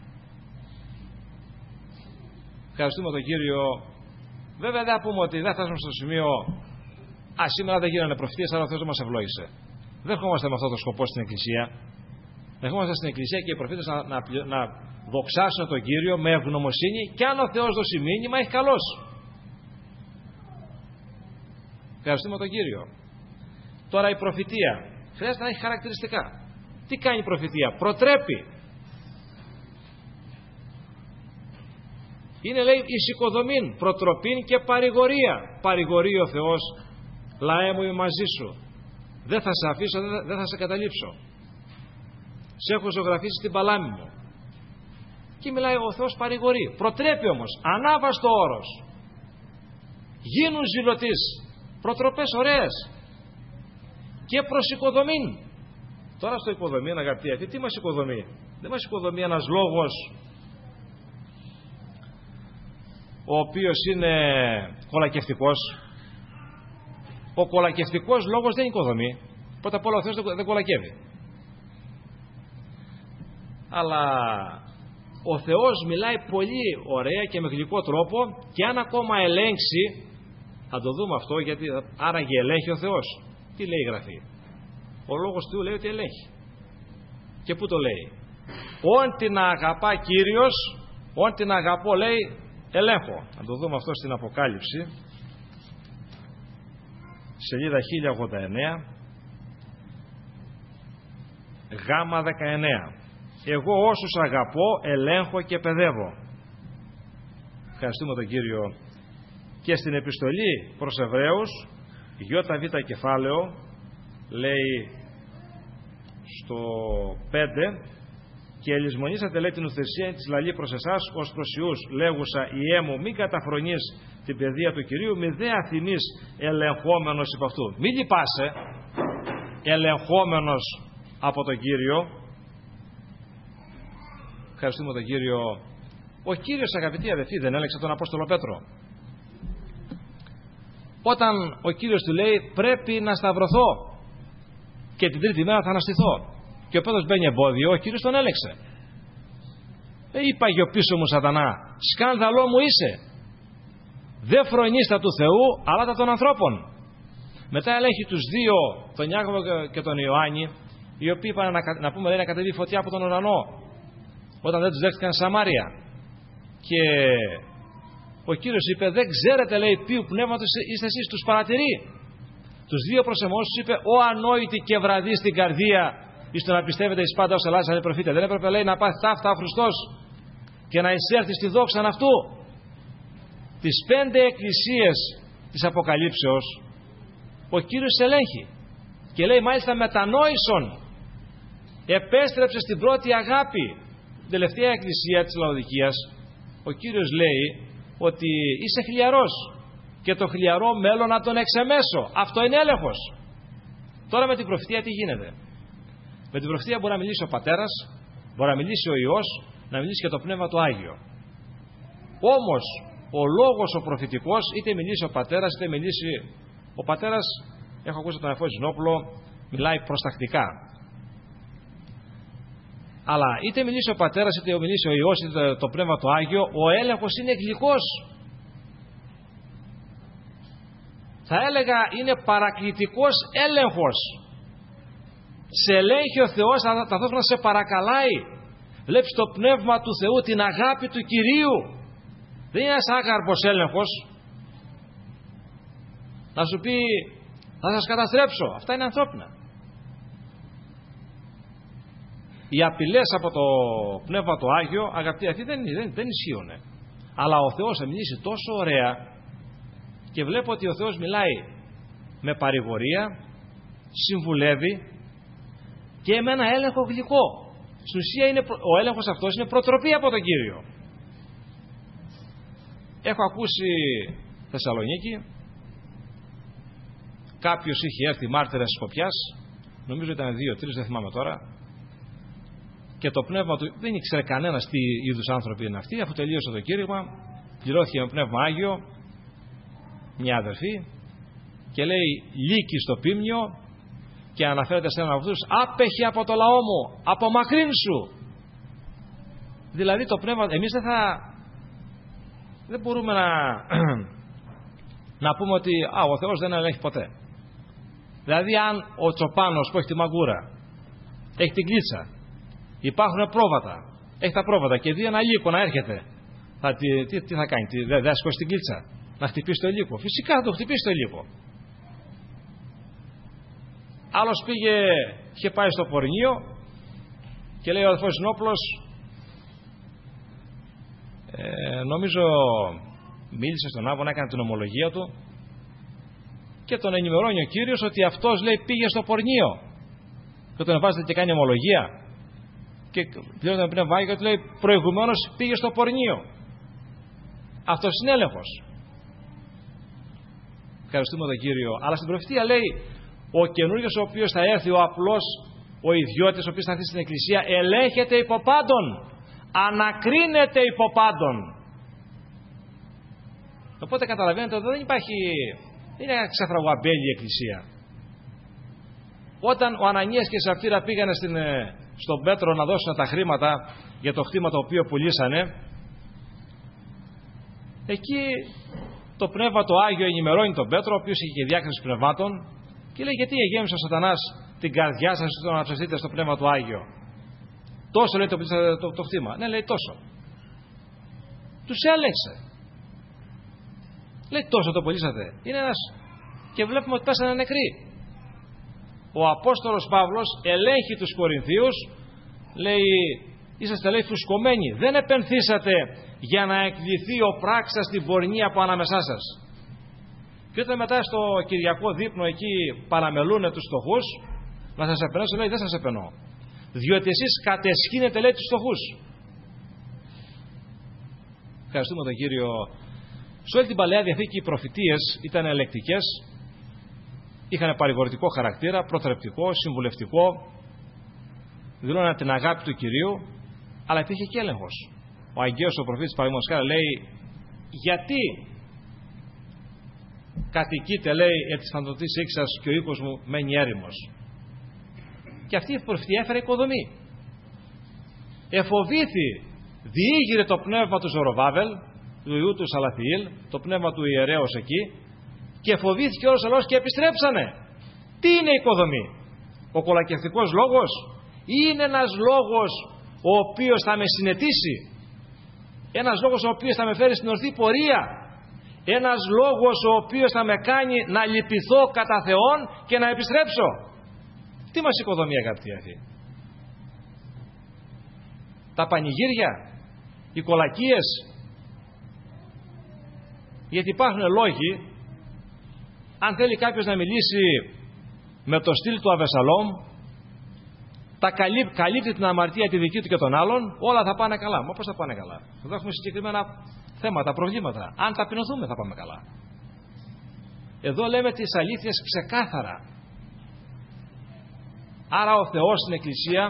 Ευχαριστούμε τον Κύριο. Βέβαια δεν θα πούμε ότι δεν φτάσουμε στο σημείο σήμερα δεν γίνανε προφητείες, αλλά ο Θεός δεν μας ευλόγησε. Δεν ερχόμαστε με αυτό το σκοπό στην Εκκλησία. Ερχόμαστε στην Εκκλησία και οι προφήτες να δοξάσουν τον Κύριο με ευγνωμοσύνη, και αν ο Θεός δώσει μήνυμα έχει καλός. Ευχαριστούμε τον Κύριο. Τώρα η προφητεία χρειάζεται να έχει χαρακτηριστικά. Τι κάνει η προφητεία? Προτρέπει. Είναι λέει εις οικοδομήν, προτροπήν και παρηγορία. Παρηγορεί ο Θεός, λαέ μου είμαι μαζί σου. Δεν θα σε αφήσω, δεν θα σε καταλήψω. Σε έχω ζωγραφίσει στην παλάμη μου. Και μιλάει ο Θεός παρηγορεί. Προτρέπει όμως, ανάβαστο όρος. Γίνουν ζηλωτής. Προτροπές ωραίες. Και προς οικοδομήν. Τώρα στο οικοδομεί, αγαπητοί αυτοί, τι μας οικοδομεί? Δεν μας οικοδομεί ένας λόγος ο οποίος είναι κολακευτικός. Ο κολακευτικός λόγος δεν οικοδομεί. Πρώτα απ' όλα ο Θεός δεν κολακεύει. Αλλά ο Θεός μιλάει πολύ ωραία και με γλυκό τρόπο, και αν ακόμα ελέγξει, θα το δούμε αυτό, γιατί άραγε ελέγχει ο Θεός. Τι λέει η Γραφή? Ο λόγος του λέει ότι ελέγχει. Και πού το λέει? Όν την αγαπά Κύριος, όν την αγαπώ, λέει, ελέγχω. Θα το δούμε αυτό στην Αποκάλυψη, σελίδα 1089, γάμα 19. Εγώ όσους αγαπώ ελέγχω και παιδεύω. Ευχαριστούμε τον Κύριο. Και στην επιστολή προς Εβραίους, ΙΒ κεφάλαιο, λέει στο 5, και ελισμονήσατε, λέει, την ουθεσία της λαλή προς εσάς ως προς Ιούς, λέγουσα Ιέ μου, μην καταφρονείς την παιδεία του Κυρίου, μη δε αθηνείς ελεγχόμενος υπ' αυτού. Μην λυπάσαι, ελεγχόμενος από τον Κύριο. Ευχαριστούμε τον Κύριο. Ο Κύριος, αγαπητοί αδελφοί, δεν έλεξε τον Απόστολο Πέτρο? Όταν ο Κύριος του λέει πρέπει να σταυρωθώ και την τρίτη μέρα θα αναστηθώ, και ο Πέτρος μπαίνει εμπόδιο, ο Κύριος τον έλεξε. Είπαγε ο πίσω μου Σατανά, σκάνδαλό μου είσαι. Δεν φρονείς τα του Θεού, αλλά τα των ανθρώπων. Μετά ελέγχει τους δύο, τον Ιάκωβο και τον Ιωάννη, οι οποίοι είπαν να πούμε, λέει, να κατεβεί φωτιά από τον ουρανό, όταν δεν τους δέχτηκαν Σαμάρια. Και ο Κύριος είπε, δεν ξέρετε, λέει, ποιου πνεύματος είστε εσείς? Τους παρατηρεί. Τους δύο προσεμβώσεις είπε, ο ανόητη και βραδύ στην καρδία, εις το να πιστεύετε εις πάντα ως ελάχιστα είναι προφήτε. Δεν έπρεπε, λέει, να πάθει ταύτα ο Χριστός και να εισέρθει στη δόξα αυτού? Τις 5 εκκλησίες της Αποκαλύψεως ο Κύριος ελέγχει και λέει, μάλιστα μετανόησον, επέστρεψε στην πρώτη αγάπη. Την τελευταία εκκλησία της Λαοδικίας ο Κύριος λέει ότι είσαι χλιαρός και το χλιαρό μέλλον να τον εξεμέσω. Αυτό είναι έλεγχος. Τώρα με την προφητεία τι γίνεται? Με την προφητεία μπορεί να μιλήσει ο Πατέρας, μπορεί να μιλήσει ο Υιός, να μιλήσει και το Πνεύμα το Άγιο. Όμως ο λόγος ο προφητικός, είτε μιλήσει ο Πατέρας είτε μιλήσει ο Πατέρας, έχω ακούσει τον Αφώ Ζηνόπουλο, μιλάει προστακτικά. Αλλά είτε μιλήσει ο Πατέρας είτε μιλήσει ο Υιός είτε το Πνεύμα το Άγιο, ο έλεγχος είναι γλυκός. Θα έλεγα είναι παρακλητικός έλεγχος. Σε ελέγχει ο Θεός, ταυτόχρονα σε παρακαλάει. Βλέπεις το Πνεύμα του Θεού, την αγάπη του Κυρίου. Δεν είναι ένας άγαρπος έλεγχος να σου πει θα σας καταστρέψω. Αυτά είναι ανθρώπινα. Οι απειλές από το Πνεύμα το Άγιο, αγαπητοί αυτοί, δεν ισχύουν. Αλλά ο Θεός θα μιλήσει τόσο ωραία, και βλέπω ότι ο Θεός μιλάει με παρηγορία, συμβουλεύει και με ένα έλεγχο γλυκό. Στην ουσία ο έλεγχος αυτός είναι προτροπή από τον Κύριο. Έχω ακούσει Θεσσαλονίκη, κάποιος είχε έρθει μάρτυρας της Σκοπιάς, νομίζω ήταν 2-3, δεν θυμάμαι τώρα, και το πνεύμα του δεν ήξερε κανένας τι είδους άνθρωποι είναι αυτοί. Αφού τελείωσε το κήρυγμα, πληρώθηκε με πνεύμα Άγιο μια αδερφή και λέει λύκει στο πίμνιο, και αναφέρεται σε έναν από αυτούς, άπεχε από το λαό μου, απομακρύν σου. Δηλαδή το πνεύμα, εμείς δεν μπορούμε να πούμε ότι ο Θεός δεν ελέγχει ποτέ. Δηλαδή αν ο Τσοπάνος που έχει τη μαγκούρα έχει την κλίτσα, υπάρχουν πρόβατα, έχει τα πρόβατα και δει ένα λύκο να έρχεται, τι θα κάνει? Δεν θα σηκώσει την κλίτσα να χτυπήσει το λύκο? Φυσικά θα το χτυπήσει το λύκο. Άλλος είχε πάει στο πορνείο και λέει ο αδελφός Ζηνόπουλος, νομίζω μίλησε στον Άβονα, έκανε την ομολογία του και τον ενημερώνει ο Κύριος ότι αυτός, λέει, πήγε στο πορνείο και τον βάζετε και κάνει ομολογία και πλέον τον Πνεύμα Άγιο και του λέει προηγουμένως πήγε στο πορνείο. Αυτός είναι έλεγχος. Ευχαριστούμε τον Κύριο. Αλλά στην προφητεία λέει ο καινούριος ο οποίος θα έρθει, ο απλός, ο ιδιώτης ο οποίος θα έρθει στην Εκκλησία ελέγχεται υπό πάντων, ανακρίνεται υπό πάντων. Οπότε καταλαβαίνετε ότι δεν υπάρχει, δεν είναι ξαφραγουαμπέλη η Εκκλησία. Όταν ο Ανανίας και η Σαφίρα πήγανε στον Πέτρο να δώσουν τα χρήματα για το χτήμα το οποίο πουλήσανε, εκεί το Πνεύμα το Άγιο ενημερώνει τον Πέτρο, ο οποίος είχε και διάκριση πνευμάτων, και λέει: γιατί εγέμισε ο Σατανάς την καρδιά σας στο να ψευτείτε στο Πνεύμα του Άγιο? Τόσο λέει το χτήμα. Ναι, λέει τόσο. Τους έλεξε. Λέει τόσο το πουλήσατε? Είναι ένας. Και βλέπουμε ότι πέσανε νεκροί. Ο Απόστολος Παύλος ελέγχει τους Κορινθίους, λέει: είσαστε, λέει, φουσκωμένοι. Δεν επενθήσατε για να εκκληθεί ο πράξας στην πορνεία από ανάμεσά σας. Και όταν μετά στο Κυριακό δείπνο εκεί παραμελούνε τους φτωχούς, να σας επενέσω, λέει: δεν σας επενώ. Διότι εσείς κατεσχύνετε, λέει, τους φτωχούς. Ευχαριστούμε τον Κύριο. Σε όλη την Παλαιά Διαθήκη οι προφητείες ήταν ελεκτικές, είχαν παρηγορητικό χαρακτήρα, προτρεπτικό, συμβουλευτικό, δηλώναν την αγάπη του Κυρίου, αλλά υπήρχε και έλεγχος. Ο Αγγαίος ο προφήτης, παραδείγματος χάρη, λέει: γιατί κατοικείτε, λέει, επί της φαντοτής οίκης και ο οίκος μου μένει έρημος? Και αυτή η προφητεία έφερε οικοδομή. Εφοβήθη, διήγηρε το πνεύμα του Ζωροβάβελ, του ιού του Σαλαθιήλ, το πνεύμα του ιερέως εκεί, και φοβήθηκε όλος ο λαός και επιστρέψανε. Τι είναι η οικοδομή? Ο κολακευτικός λόγος? Είναι ένας λόγος ο οποίος θα με συνετίσει, ένας λόγος ο οποίος θα με φέρει στην ορθή πορεία, ένας λόγος ο οποίος θα με κάνει να λυπηθώ κατά Θεόν και να επιστρέψω. Τι μας οικοδομή, αγαπητοί αδελφοί? Τα πανηγύρια, οι κολακίες? Γιατί υπάρχουν λόγοι, αν θέλει κάποιος να μιλήσει με το στυλ του Αβεσαλόμ, καλύπτει την αμαρτία τη δική του και των άλλων, όλα θα πάνε καλά. Μα πώς θα πάνε καλά? Εδώ έχουμε συγκεκριμένα θέματα, προβλήματα. Αν ταπεινωθούμε θα πάμε καλά. Εδώ λέμε τις αλήθειες ξεκάθαρα. Άρα ο Θεός στην Εκκλησία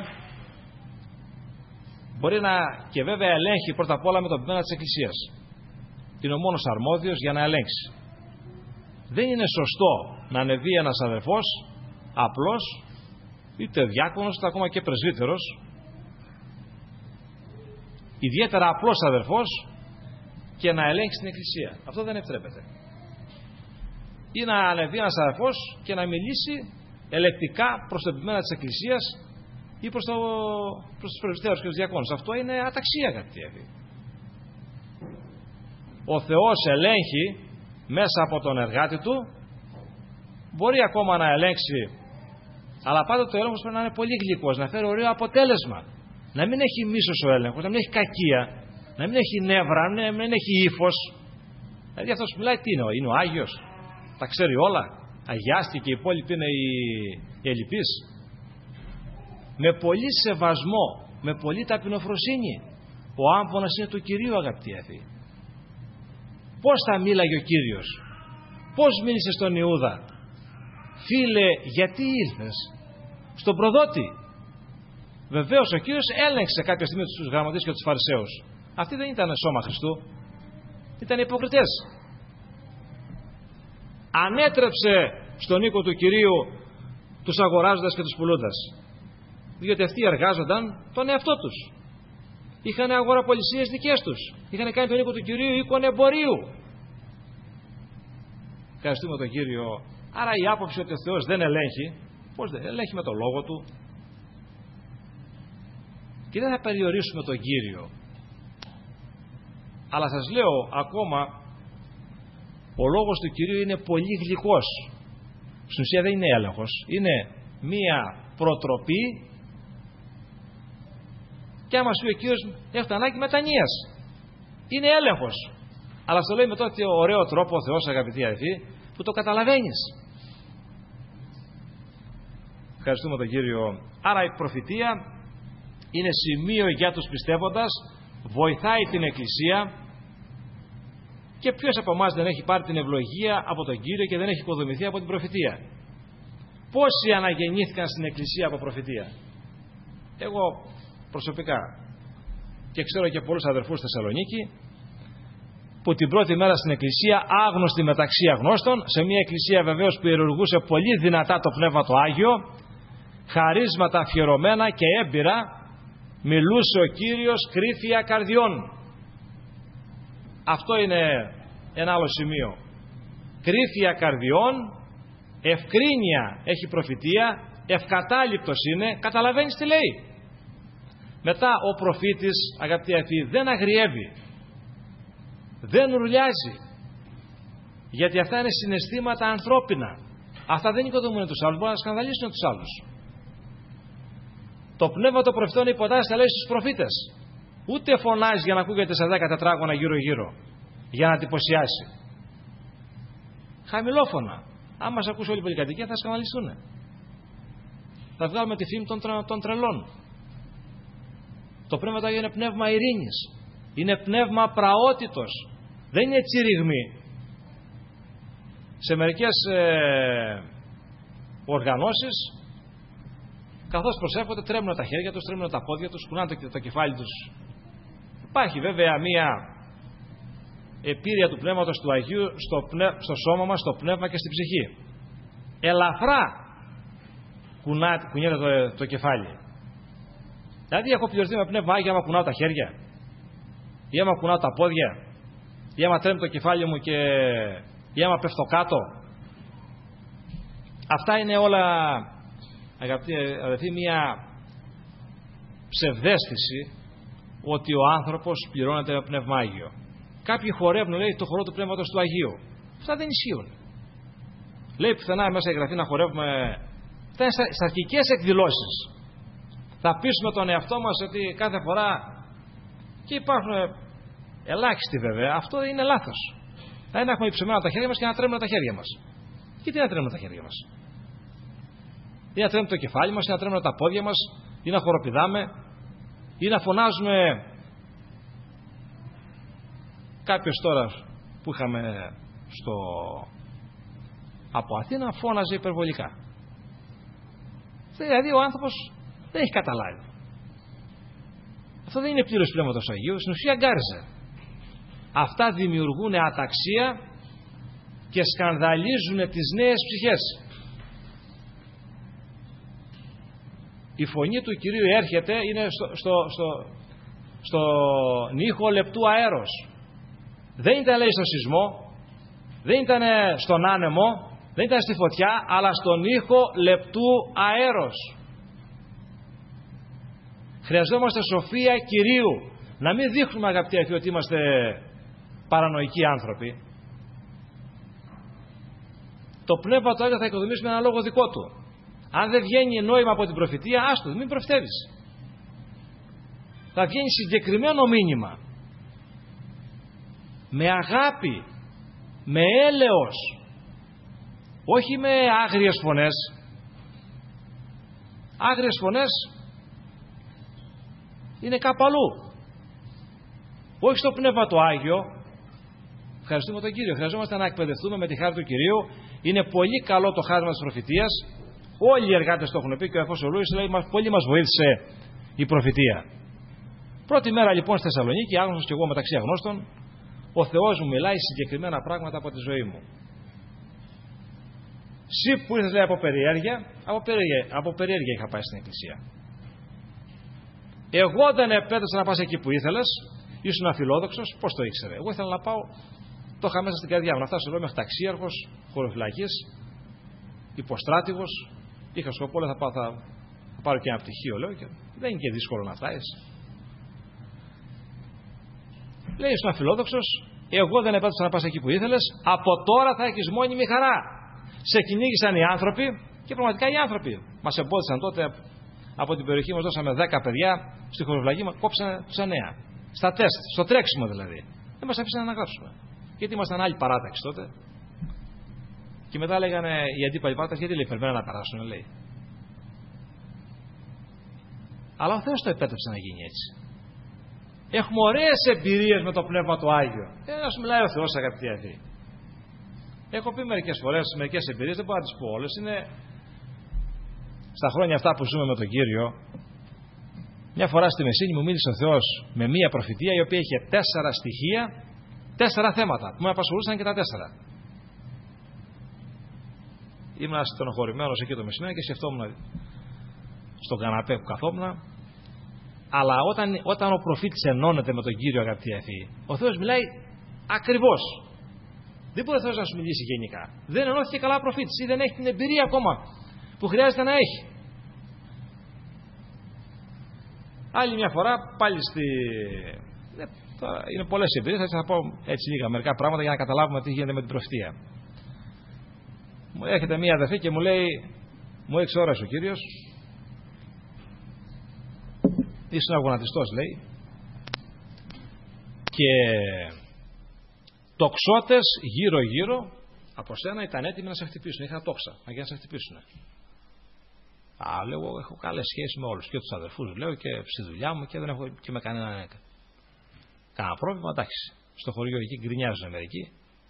μπορεί να, και βέβαια ελέγχει πρώτα απ' όλα με τον πνεύμα της Εκκλησίας. Είναι ο μόνος αρμόδιος για να ελέγξει. Δεν είναι σωστό να ανεβεί ένας αδερφός απλός, είτε διάκονος είτε ακόμα και πρεσβύτερος, ιδιαίτερα απλός αδερφός, και να ελέγξει την Εκκλησία. Αυτό δεν επιτρέπεται. Ή να ανεβεί ένας αδερφός και να μιλήσει ελεκτικά προς το επιμένα της Εκκλησίας ή προς τους πρεσβυτέρους και τους διακόνους. Αυτό είναι αταξία, αγαπητοί αδελφοί. Ο Θεός ελέγχει μέσα από τον εργάτη του, μπορεί ακόμα να ελέγξει, αλλά πάντα το έλεγχος πρέπει να είναι πολύ γλυκός, να φέρει ωραίο αποτέλεσμα. Να μην έχει μίσος ο έλεγχος, να μην έχει κακία, να μην έχει νεύρα, να μην έχει ύφος. Δηλαδή αυτός που μιλάει τι είναι ο Άγιος? Τα ξέρει όλα, αγιάστηκε και οι υπόλοιποι είναι οι ελλειπείς. Με πολύ σεβασμό, με πολύ ταπεινοφροσύνη. Ο άμφωνας είναι του Κυρίου, αγαπητοί αδελφοί. Πώς θα μίλαγε ο Κύριος? Πώς μίλησε στον Ιούδα? Φίλε, γιατί ήρθες? Στον προδότη. Βεβαίως ο Κύριος έλεγξε κάποια στιγμή τους γραμματείς και τους Φαρισαίους. Αυτοί δεν ήταν σώμα Χριστού, ήταν υποκριτές. Ανέτρεψε στον οίκο του Κυρίου τους αγοράζοντας και τους πουλούντας, διότι αυτοί εργάζονταν τον εαυτό τους. Είχαν αγοραπολισίες δικές τους. Είχαν κάνει τον οίκο του Κυρίου οίκον εμπορίου. Ευχαριστούμε τον Κύριο. Άρα η άποψη ότι ο Θεός δεν ελέγχει, πώς δεν ελέγχει? Με τον λόγο του. Και δεν θα περιορίσουμε τον Κύριο. Αλλά σας λέω ακόμα, ο λόγος του Κυρίου είναι πολύ γλυκός. Στην ουσία δεν είναι έλεγχος. Είναι μία προτροπή. Και άμα σου πει ο Κύριος, έχω ανάγκη μετανοίας, είναι έλεγχος. Αλλά αυτό λέει με τότε ωραίο τρόπο ο Θεός, αγαπητοί αδελφοί, που το καταλαβαίνεις. Ευχαριστούμε τον Κύριο. Άρα η προφητεία είναι σημείο για τους πιστεύοντας, βοηθάει την Εκκλησία, και ποιος από εμάς δεν έχει πάρει την ευλογία από τον Κύριο και δεν έχει οικοδομηθεί από την προφητεία? Πόσοι αναγεννήθηκαν στην Εκκλησία από προφητεία? Εγώ προσωπικά, και ξέρω και πολλούς αδερφούς στη Θεσσαλονίκη, που την πρώτη μέρα στην Εκκλησία, άγνωστοι μεταξύ αγνώστων, σε μια Εκκλησία βεβαίως που ιερουργούσε πολύ δυνατά το Πνεύμα το Άγιο, χαρίσματα αφιερωμένα και έμπειρα, μιλούσε ο Κύριος κρύφια καρδιών. Αυτό είναι ένα άλλο σημείο. Κρύφια καρδιών, ευκρίνεια έχει προφητεία, ευκατάληπτος είναι, καταλαβαίνεις τι λέει. Μετά ο προφήτης, αγαπητοί αδελφοί, δεν αγριεύει, δεν ουρλιάζει, γιατί αυτά είναι συναισθήματα ανθρώπινα. Αυτά δεν οικοδομούν τους άλλους, μπορούν να σκανδαλίσουν τους άλλους. Το πνεύμα των προφητών υποτάσσεται, λέει, στους προφήτες. Ούτε φωνάζει για να ακούγεται σε 10 τετράγωνα γύρω-γύρω, για να εντυπωσιάσει. Χαμηλόφωνα. Αν μας ακούσει όλη η πολυκατοικία θα σκανδαλιστούν. Θα βγάλουμε τη φήμη των τρελών. Το πνεύμα του Αγίου είναι πνεύμα ειρήνης. Είναι πνεύμα πραότητος. Δεν είναι τσιριγμή. Σε μερικές οργανώσεις, καθώς προσεύχονται, τρέμουν τα χέρια τους, τρέμουν τα πόδια τους, κουνάνε το κεφάλι τους. Υπάρχει βέβαια μία επίρρεια του Πνεύματος του Αγίου στο σώμα μας, στο πνεύμα και στην ψυχή. Ελαφρά κουνιέται το κεφάλι. Δηλαδή έχω πληρωθεί με πνεύμα Άγιο άμα κουνάω τα χέρια, ή άμα κουνάω τα πόδια, ή άμα τρέμει το κεφάλι μου ή άμα πέφτω κάτω. Αυτά είναι όλα, αγαπητοί αδελφοί, μια ψευδαίσθηση ότι ο άνθρωπος πληρώνεται με πνεύμα Άγιο. Κάποιοι χορεύουν, λέει, το χορό του Πνεύματος του Αγίου. Αυτά δεν ισχύουν. Λέει πουθενά μέσα η Γραφή να χορεύουμε. Αυτά είναι σαρκικές εκδηλώσεις. Θα πείσουμε τον εαυτό μας ότι κάθε φορά, και υπάρχουν ελάχιστοι βέβαια, αυτό είναι λάθος. Θα είναι να έχουμε υψωμένα τα χέρια μας και να τρέμουν τα χέρια μας. Και τι να τρέμουν τα χέρια μας? Ή να τρέμουν το κεφάλι μας, ή να τρέμουν τα πόδια μας, ή να χοροπηδάμε, ή να φωνάζουμε. Κάποιος τώρα που είχαμε από Αθήνα φώναζε υπερβολικά. Δηλαδή ο άνθρωπος δεν έχει καταλάβει. Αυτό δεν είναι πλήρως Πνεύματος Αγίου, στην ουσία γκάριζε. Αυτά δημιουργούν αταξία και σκανδαλίζουν τις νέες ψυχές. Η φωνή του Κυρίου έρχεται, είναι στο ήχο λεπτού αέρος. Δεν ήταν, λέει, στο σεισμό, δεν ήταν στον άνεμο, δεν ήταν στη φωτιά, αλλά στον ήχο λεπτού αέρος. Χρειαζόμαστε σοφία Κυρίου. Να μην δείχνουμε, αγαπητοί αδελφοί, ότι είμαστε παρανοϊκοί άνθρωποι. Το Πνεύμα του Άγιο θα οικοδομήσουμε ένα λόγο δικό του. Αν δεν βγαίνει νόημα από την προφητεία, άστο, μην προφητεύεις. Θα βγαίνει συγκεκριμένο μήνυμα. Με αγάπη, με έλεος, όχι με άγριες φωνές. Άγριες φωνές είναι κάπου αλλού, όχι στο Πνεύμα το Άγιο. Ευχαριστούμε τον Κύριο. Χρειαζόμαστε να εκπαιδευτούμε με τη χάρη του Κυρίου. Είναι πολύ καλό το χάρισμα της προφητείας. Όλοι οι εργάτες το έχουν πει και ο Εφός ο Λούης λέει, πολύ μας βοήθησε η προφητεία. Πρώτη μέρα λοιπόν στη Θεσσαλονίκη, άγνωστος και εγώ μεταξύ αγνώστων, ο Θεός μου μιλάει συγκεκριμένα πράγματα από τη ζωή μου. Συ που ήρθες, λέει, από περιέργεια είχα πάει στην Εκκλησία. Εγώ δεν επέτρεψα να πας εκεί που ήθελες, ήσουν αφιλόδοξος, πώς το ήξερε? Εγώ ήθελα να πάω, το είχα μέσα στην καρδιά μου, να φτάσω εδώ μέχρι ταξίαρχος, χωροφυλακής, υποστράτηγος. Είχα σκοπό, λέει, θα πάρω και ένα πτυχίο, λέω, και δεν είναι και δύσκολο να φτάσεις. Λέει, ήσουν αφιλόδοξος, εγώ δεν επέτρεψα να πας εκεί που ήθελες, από τώρα θα έχεις μόνιμη χαρά. Σε κυνήγησαν οι άνθρωποι και πραγματικά οι άνθρωποι μας εμπόδισαν τότε. Από την περιοχή μας δώσαμε 10 παιδιά στη χωροφυλακή, κόψανε τους 9. Στα τεστ, στο τρέξιμο δηλαδή. Δεν μας αφήσανε να γράψουμε. Γιατί ήμασταν άλλη παράταξη τότε. Και μετά λέγανε οι αντίπαλοι παράταξη, γιατί λέει φερμένα να περάσουν, λέει. Αλλά ο Θεός το επέτρεψε να γίνει έτσι. Έχουμε ωραίες εμπειρίες με το Πνεύμα του Άγιο. Να σου μιλάει ο Θεός, αγαπητοί αδελφοί. Έχω πει μερικές φορές, μερικές εμπειρίες, δεν μπορώ να τις πω όλες. Είναι στα χρόνια αυτά που ζούμε με τον Κύριο, μια φορά στη Μεσίνη μου μίλησε ο Θεός με μια προφητεία η οποία είχε 4 στοιχεία, 4 θέματα που με απασχολούσαν και τα 4. Ήμουν στενοχωρημένος εκεί το μεσημέρι και σκεφτόμουν στον καναπέ που καθόμουν. Αλλά όταν ο προφήτης ενώνεται με τον Κύριο, αγαπητοί αδελφοί, ο Θεός μιλάει ακριβώς. Δεν μπορεί ο Θεός να σου μιλήσει γενικά. Δεν ενώθηκε καλά ο προφήτης ή δεν έχει την εμπειρία ακόμα που χρειάζεται να έχει. Άλλη μια φορά, πάλι είναι πολλές εμπειρίες, θα πω έτσι λίγα μερικά πράγματα για να καταλάβουμε τι γίνεται με την προφητεία. Μου έρχεται μία αδερφή και μου λέει, μου εξόρασε ο Κύριος, ήσουν αγωνατιστός, λέει, και τοξότες γύρω-γύρω από σένα ήταν έτοιμοι να σε χτυπήσουν. Είχα τόξα, για να σε χτυπήσουν. Λέω, εγώ έχω καλές σχέσεις με όλους και τους αδερφούς, λέω, και στη δουλειά μου και δεν έχω και με κανέναν κανένα πρόβλημα. Εντάξει, στο χωριό εκεί γκρινιάζουν μερικοί.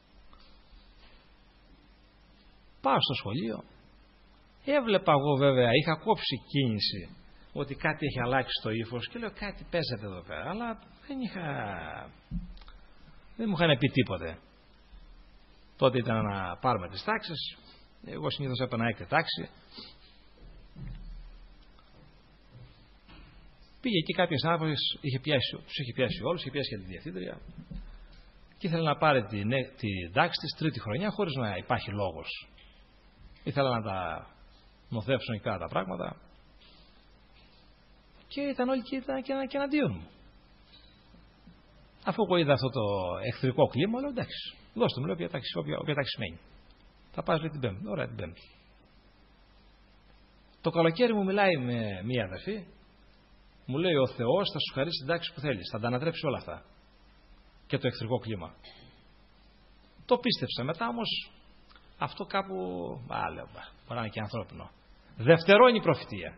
Πάω στο σχολείο. Έβλεπα εγώ βέβαια, είχα κόψει κίνηση ότι κάτι έχει αλλάξει το ύφος και λέω κάτι παίζεται εδώ πέρα, αλλά δεν μου είχαν πει τίποτε. Τότε ήταν να πάρουμε τις τάξεις, εγώ συνήθως έπαιρνα έκτη τάξη. Πήγε εκεί κάποιος άνθρωπος, τους είχε πιάσει όλους, είχε πιάσει και τη διευθύντρια και ήθελε να πάρει την τάξη της τρίτη χρονιά χωρίς να υπάρχει λόγος. Ήθελα να τα νοθεύσουν εκεί πέρα τα πράγματα και ήταν όλοι και εναντίον μου. Αφού εγώ είδα αυτό το εχθρικό κλίμα, λέω εντάξει, δώστε μου, λέω, όποια τάξη μένει. Θα πας, λέει, την Πέμπτη. Ωραία, την Πέμπτη. Το καλοκαίρι μου μιλάει με μία αδερφή, μου λέει ο Θεός θα σου χαρίσει την τάξη που θέλεις, θα τα ανατρέψει όλα αυτά και το εχθρικό κλίμα. Το πίστεψα. Μετά όμως αυτό κάπου, λέω, μπορεί να είναι και ανθρώπινο. Δευτερώνει η προφητεία.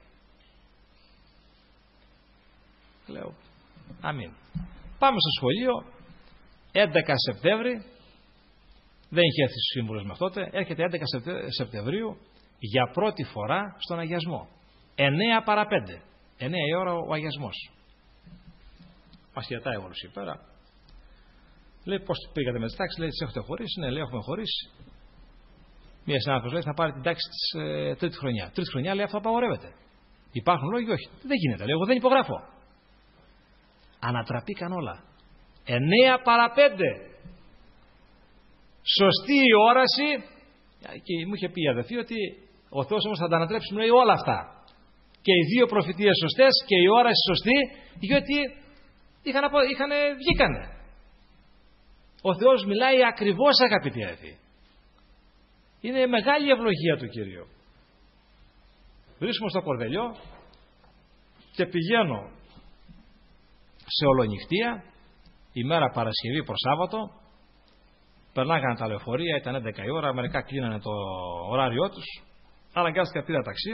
Λέω, αμήν. Πάμε στο σχολείο, 11 Σεπτέμβρη, δεν είχε έρθει στους σύμβουλους μέχρι τότε, έρχεται 11 Σεπτεμβρίου για πρώτη φορά στον αγιασμό. 9 παρά 5. 9 η ώρα ο αγιασμός. Μας χαιρετάει όλους εκεί πέρα. Λέει, πώς πήγατε με τις τάξεις, λέει, τις έχετε χωρίσει? Ναι, λέει, έχουμε χωρίσει. Μία συνάδελφος λέει, θα πάρει την τάξη της τρίτη χρονιά. Τρίτη χρονιά, λέει, αυτό απαγορεύεται. Υπάρχουν λόγοι? Όχι. Δεν γίνεται, λέει, εγώ δεν υπογράφω. Ανατραπήκαν όλα. 9 παρά 5. Σωστή η όραση. Και μου είχε πει η αδερφή ότι ο Θεός όμως θα τα ανατρέψει, μου λέει, όλα αυτά. Και οι δύο προφητείες σωστές και η όραση σωστή, γιατί βγήκανε. Ο Θεός μιλάει ακριβώς, αγαπητοί αδερφοί. Είναι μεγάλη ευλογία του Κυρίου. Βρίσκομαι στο Κορδελιό και πηγαίνω σε ολονυχτία, ημέρα Παρασκευή προς Σάββατο. Περνάγανε τα λεωφορεία, ήταν 11 η ώρα, μερικά κλείνανε το ωράριό τους. Αναγκάστηκα, πήρα ταξί.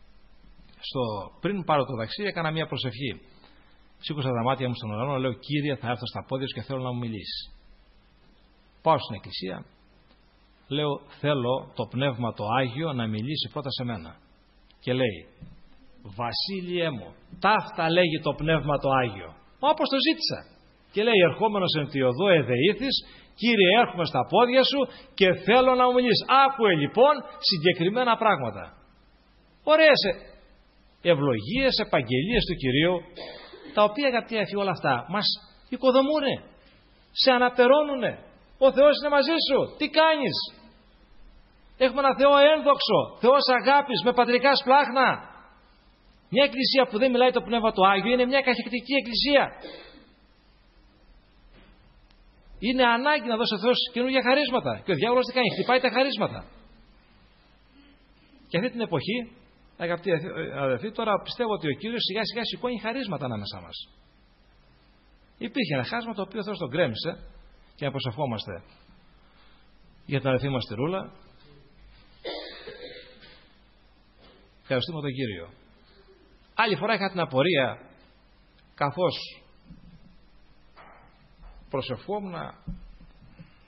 Πριν πάρω το ταξί, έκανα μια προσευχή. Σήκωσα τα μάτια μου στον ουρανό, λέω, Κύριε, θα έρθω στα πόδια σου και θέλω να μου μιλήσεις. Πάω στην εκκλησία, λέω, θέλω το Πνεύμα το Άγιο να μιλήσει πρώτα σε μένα. Και λέει, Βασίλειέ μου, ταύτα λέγει το Πνεύμα το Άγιο. Όπως το ζήτησα. Και λέει, ερχόμενος εν τη οδό εδεήθης, Κύριε, έρχομαι στα πόδια σου και θέλω να μου μιλήσεις. Άκουε λοιπόν συγκεκριμένα πράγματα. Ωραίες ευλογίες, επαγγελίες του Κυρίου, τα οποία, αγαπητοί αδελφοί, όλα αυτά μας οικοδομούνε, σε αναπτερώνουνε. Ο Θεός είναι μαζί σου. Τι κάνεις? Έχουμε ένα Θεό ένδοξο, Θεός αγάπης, με πατρικά σπλάχνα. Μια εκκλησία που δεν μιλάει το Πνεύμα το Άγιο είναι μια καχεκτική εκκλησία. Είναι ανάγκη να δώσει ο Θεός καινούργια χαρίσματα. Και ο διάβολος τι κάνει? Χτυπάει τα χαρίσματα. Και αυτή την εποχή, αγαπητοί αδελφοί, τώρα πιστεύω ότι ο Κύριος σιγά σιγά σηκώνει χαρίσματα ανάμεσά μας. Υπήρχε ένα χάσμα το οποίο ο Θεός τον γκρέμισε, και να προσευχόμαστε για την αδελφή μας τη Ρούλα. Ευχαριστούμε τον Κύριο. Άλλη φορά είχα την απορία, καθώς προσευχόμουν,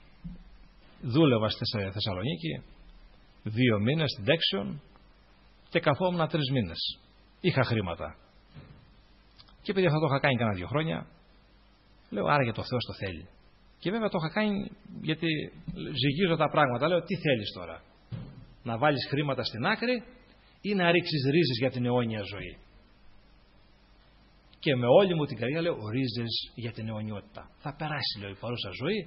δούλευα στη Θεσσαλονίκη 2 μήνες στην Τέξιον και καθόμουν 3 μήνες. Είχα χρήματα. Και επειδή αυτό το είχα κάνει κανένα 2 χρόνια, λέω άραγε το Θεός το θέλει. Και βέβαια το είχα κάνει γιατί ζυγίζω τα πράγματα. Λέω τι θέλεις τώρα, να βάλεις χρήματα στην άκρη ή να ρίξεις ρίζες για την αιώνια ζωή. Και με όλη μου την καρδιά λέω ρίζες για την αιωνιότητα. Θα περάσει, λέω, η παρούσα ζωή.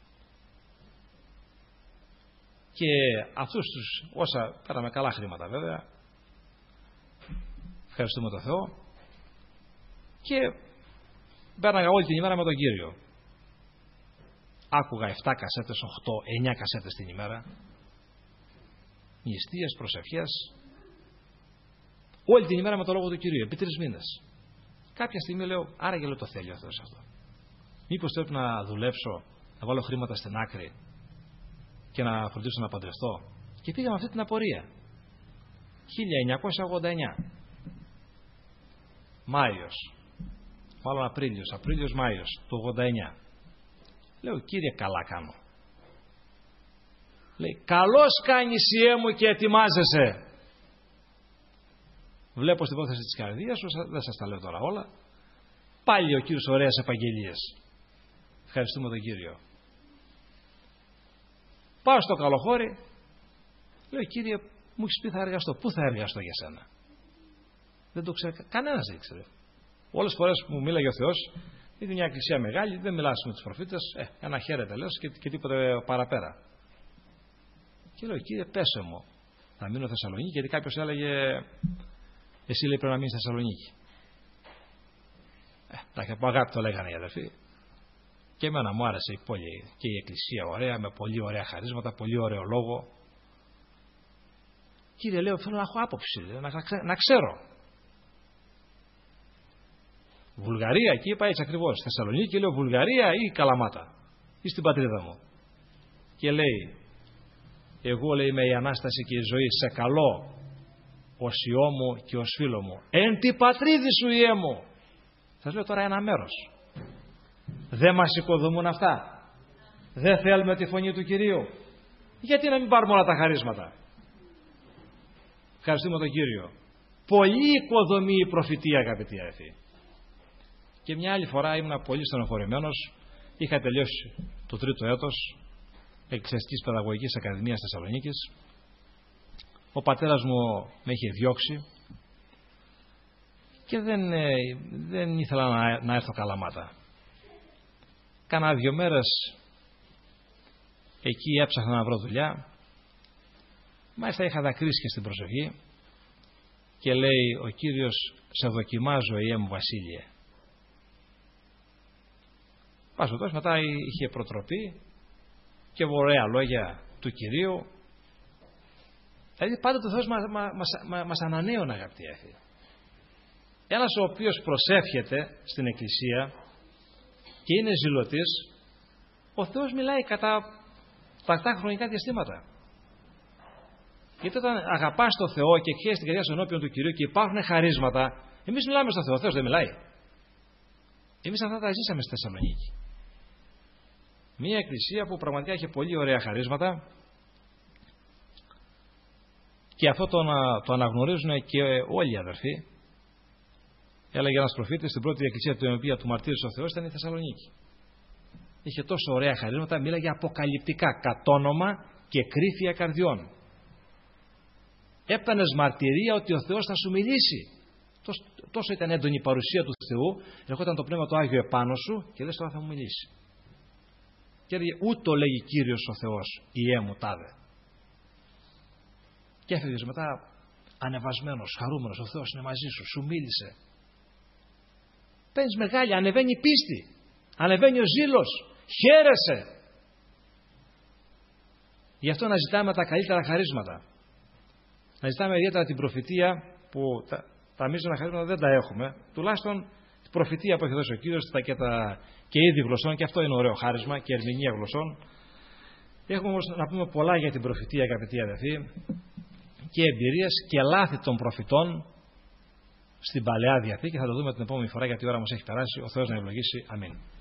Και αυτούς τους όσα πέραμε καλά χρήματα βέβαια, ευχαριστούμε τον Θεό, και πέρναγα όλη την ημέρα με τον Κύριο. Άκουγα 7 κασέτες, 8, 9 κασέτες την ημέρα, νηστείες, προσευχές, όλη την ημέρα με το λόγο του Κυρίου, επί 3 μήνες. Κάποια στιγμή λέω, άραγε λέω το θέλει ο Θεός αυτό. Μήπως πρέπει να δουλέψω, να βάλω χρήματα στην άκρη και να φροντίσω να παντρευτώ. Και πήγα με αυτή την απορία. 1989. Μάιος. Μάλλον Απρίλιος-Μάιος του 89. Λέω, Κύριε, καλά κάνω. Λέει, καλώς κάνεις Ιε μου και ετοιμάζεσαι. Βλέπω στην υπόθεση της καρδίας σου, δεν σας τα λέω τώρα όλα. Πάλι ο Κύριος ωραίες επαγγελίες. Ευχαριστούμε τον Κύριο. Πάω στο καλοχώρι. Λέω, Κύριε, μου έχεις πει θα εργαστώ. Πού θα εργαστώ για σένα? Δεν το ξέρω. Κανένας δεν ήξερε. Όλες τις φορές που μου μίλαγε ο Θεός, είναι μια εκκλησία μεγάλη, δεν μιλάς με τους προφήτες, ένα χαίρετε λες και τίποτε παραπέρα. Και λέω, Κύριε, πέσε μου, θα μείνω Θεσσαλονίκη, γιατί κάποιος έλεγε, εσύ λέει πρέπει να μείνεις Θεσσαλονίκη. Τα από αγάπη το λέγανε οι αδερφοί. Και εμένα μου άρεσε η πόλη και η εκκλησία ωραία, με πολύ ωραία χαρίσματα, πολύ ωραίο λόγο. Κύριε, λέω, θέλω να έχω άποψη, να ξέρω. Βουλγαρία, εκεί είπα έτσι ακριβώς. Θεσσαλονίκη, λέω, Βουλγαρία ή Καλαμάτα, ή στην πατρίδα μου. Και λέει, εγώ λέει είμαι η Ανάσταση και η ζωή, σε καλό ως ιό μου και ως φίλο μου. Εν τη πατρίδη σου Ιε μου. Σας λέω τώρα ένα μέρος. Δεν μας οικοδομούν αυτά? Δεν θέλουμε τη φωνή του Κυρίου? Γιατί να μην πάρουμε όλα τα χαρίσματα? Ευχαριστούμε τον Κύριο. Πολύ οικοδομή η προφητεία, αγαπητοί αδελφοί. Και μια άλλη φορά ήμουν πολύ στενοχωρημένος. Είχα τελειώσει το 3ο έτος Εκκλησιαστικής Παιδαγωγικής Ακαδημίας Θεσσαλονίκης. Ο πατέρας μου με είχε διώξει και δεν ήθελα να έρθω Καλαμάτα. Κάνα 2 μέρες εκεί έψαχνα να βρω δουλειά. Μάλιστα είχα δακρύσει και στην προσευχή και λέει, ο Κύριος σε δοκιμάζω Ιε μου Βασίλειε. Πάσχοντας μετά είχε προτροπή και ωραία λόγια του Κυρίου. Δηλαδή πάντα το Θεός μας ανανέωνε, αγαπητοί αδελφοί. Ένας ο οποίος προσεύχεται στην Εκκλησία και είναι ζηλωτής, ο Θεός μιλάει κατά τακτά χρονικά διαστήματα. Γιατί όταν αγαπάς τον Θεό και εκχέσεις την καρδιά σου ενώπιον του Κυρίου και υπάρχουν χαρίσματα, εμείς μιλάμε στον Θεό, ο Θεός δεν μιλάει. Εμείς αυτά τα ζήσαμε στη Θεσσαλονίκη. Μία εκκλησία που πραγματικά είχε πολύ ωραία χαρίσματα και αυτό το αναγνωρίζουν και όλοι οι αδερφοί. Έλεγε ένας προφήτης, στην πρώτη εκκλησία την οποία του μαρτύρησε ο Θεός ήταν η Θεσσαλονίκη. Είχε τόσο ωραία χαρίσματα, μίλαγε αποκαλυπτικά, κατ' όνομα και κρύφια καρδιών. Έπαιρνες μαρτυρία ότι ο Θεός θα σου μιλήσει. Τόσο ήταν έντονη η παρουσία του Θεού, ερχόταν το Πνεύμα το Άγιο επάνω σου και λες τώρα θα μου μιλήσει. Και έλεγε, ούτω λέγει Κύριος ο Θεός, Ιε μου τάδε. Και έφευγες μετά ανεβασμένος, χαρούμενος, ο Θεός είναι μαζί σου, σου μίλησε. Παίρνεις μεγάλη, ανεβαίνει η πίστη, ανεβαίνει ο ζήλος, χαίρεσαι. Γι' αυτό να ζητάμε τα καλύτερα χαρίσματα. Να ζητάμε ιδιαίτερα την προφητεία που τα μείζωνα χαρίσματα δεν τα έχουμε. Τουλάχιστον την προφητεία που έχει δώσει ο Κύριος και είδη γλωσσών, και αυτό είναι ωραίο χάρισμα και ερμηνεία γλωσσών. Έχουμε όμως να πούμε πολλά για την προφητεία, αγαπητοί αδελφοί, και εμπειρίες και λάθη των προφητών στην Παλαιά Διαθήκη. Θα το δούμε την επόμενη φορά γιατί η ώρα μας έχει περάσει. Ο Θεός να ευλογήσει. Αμήν.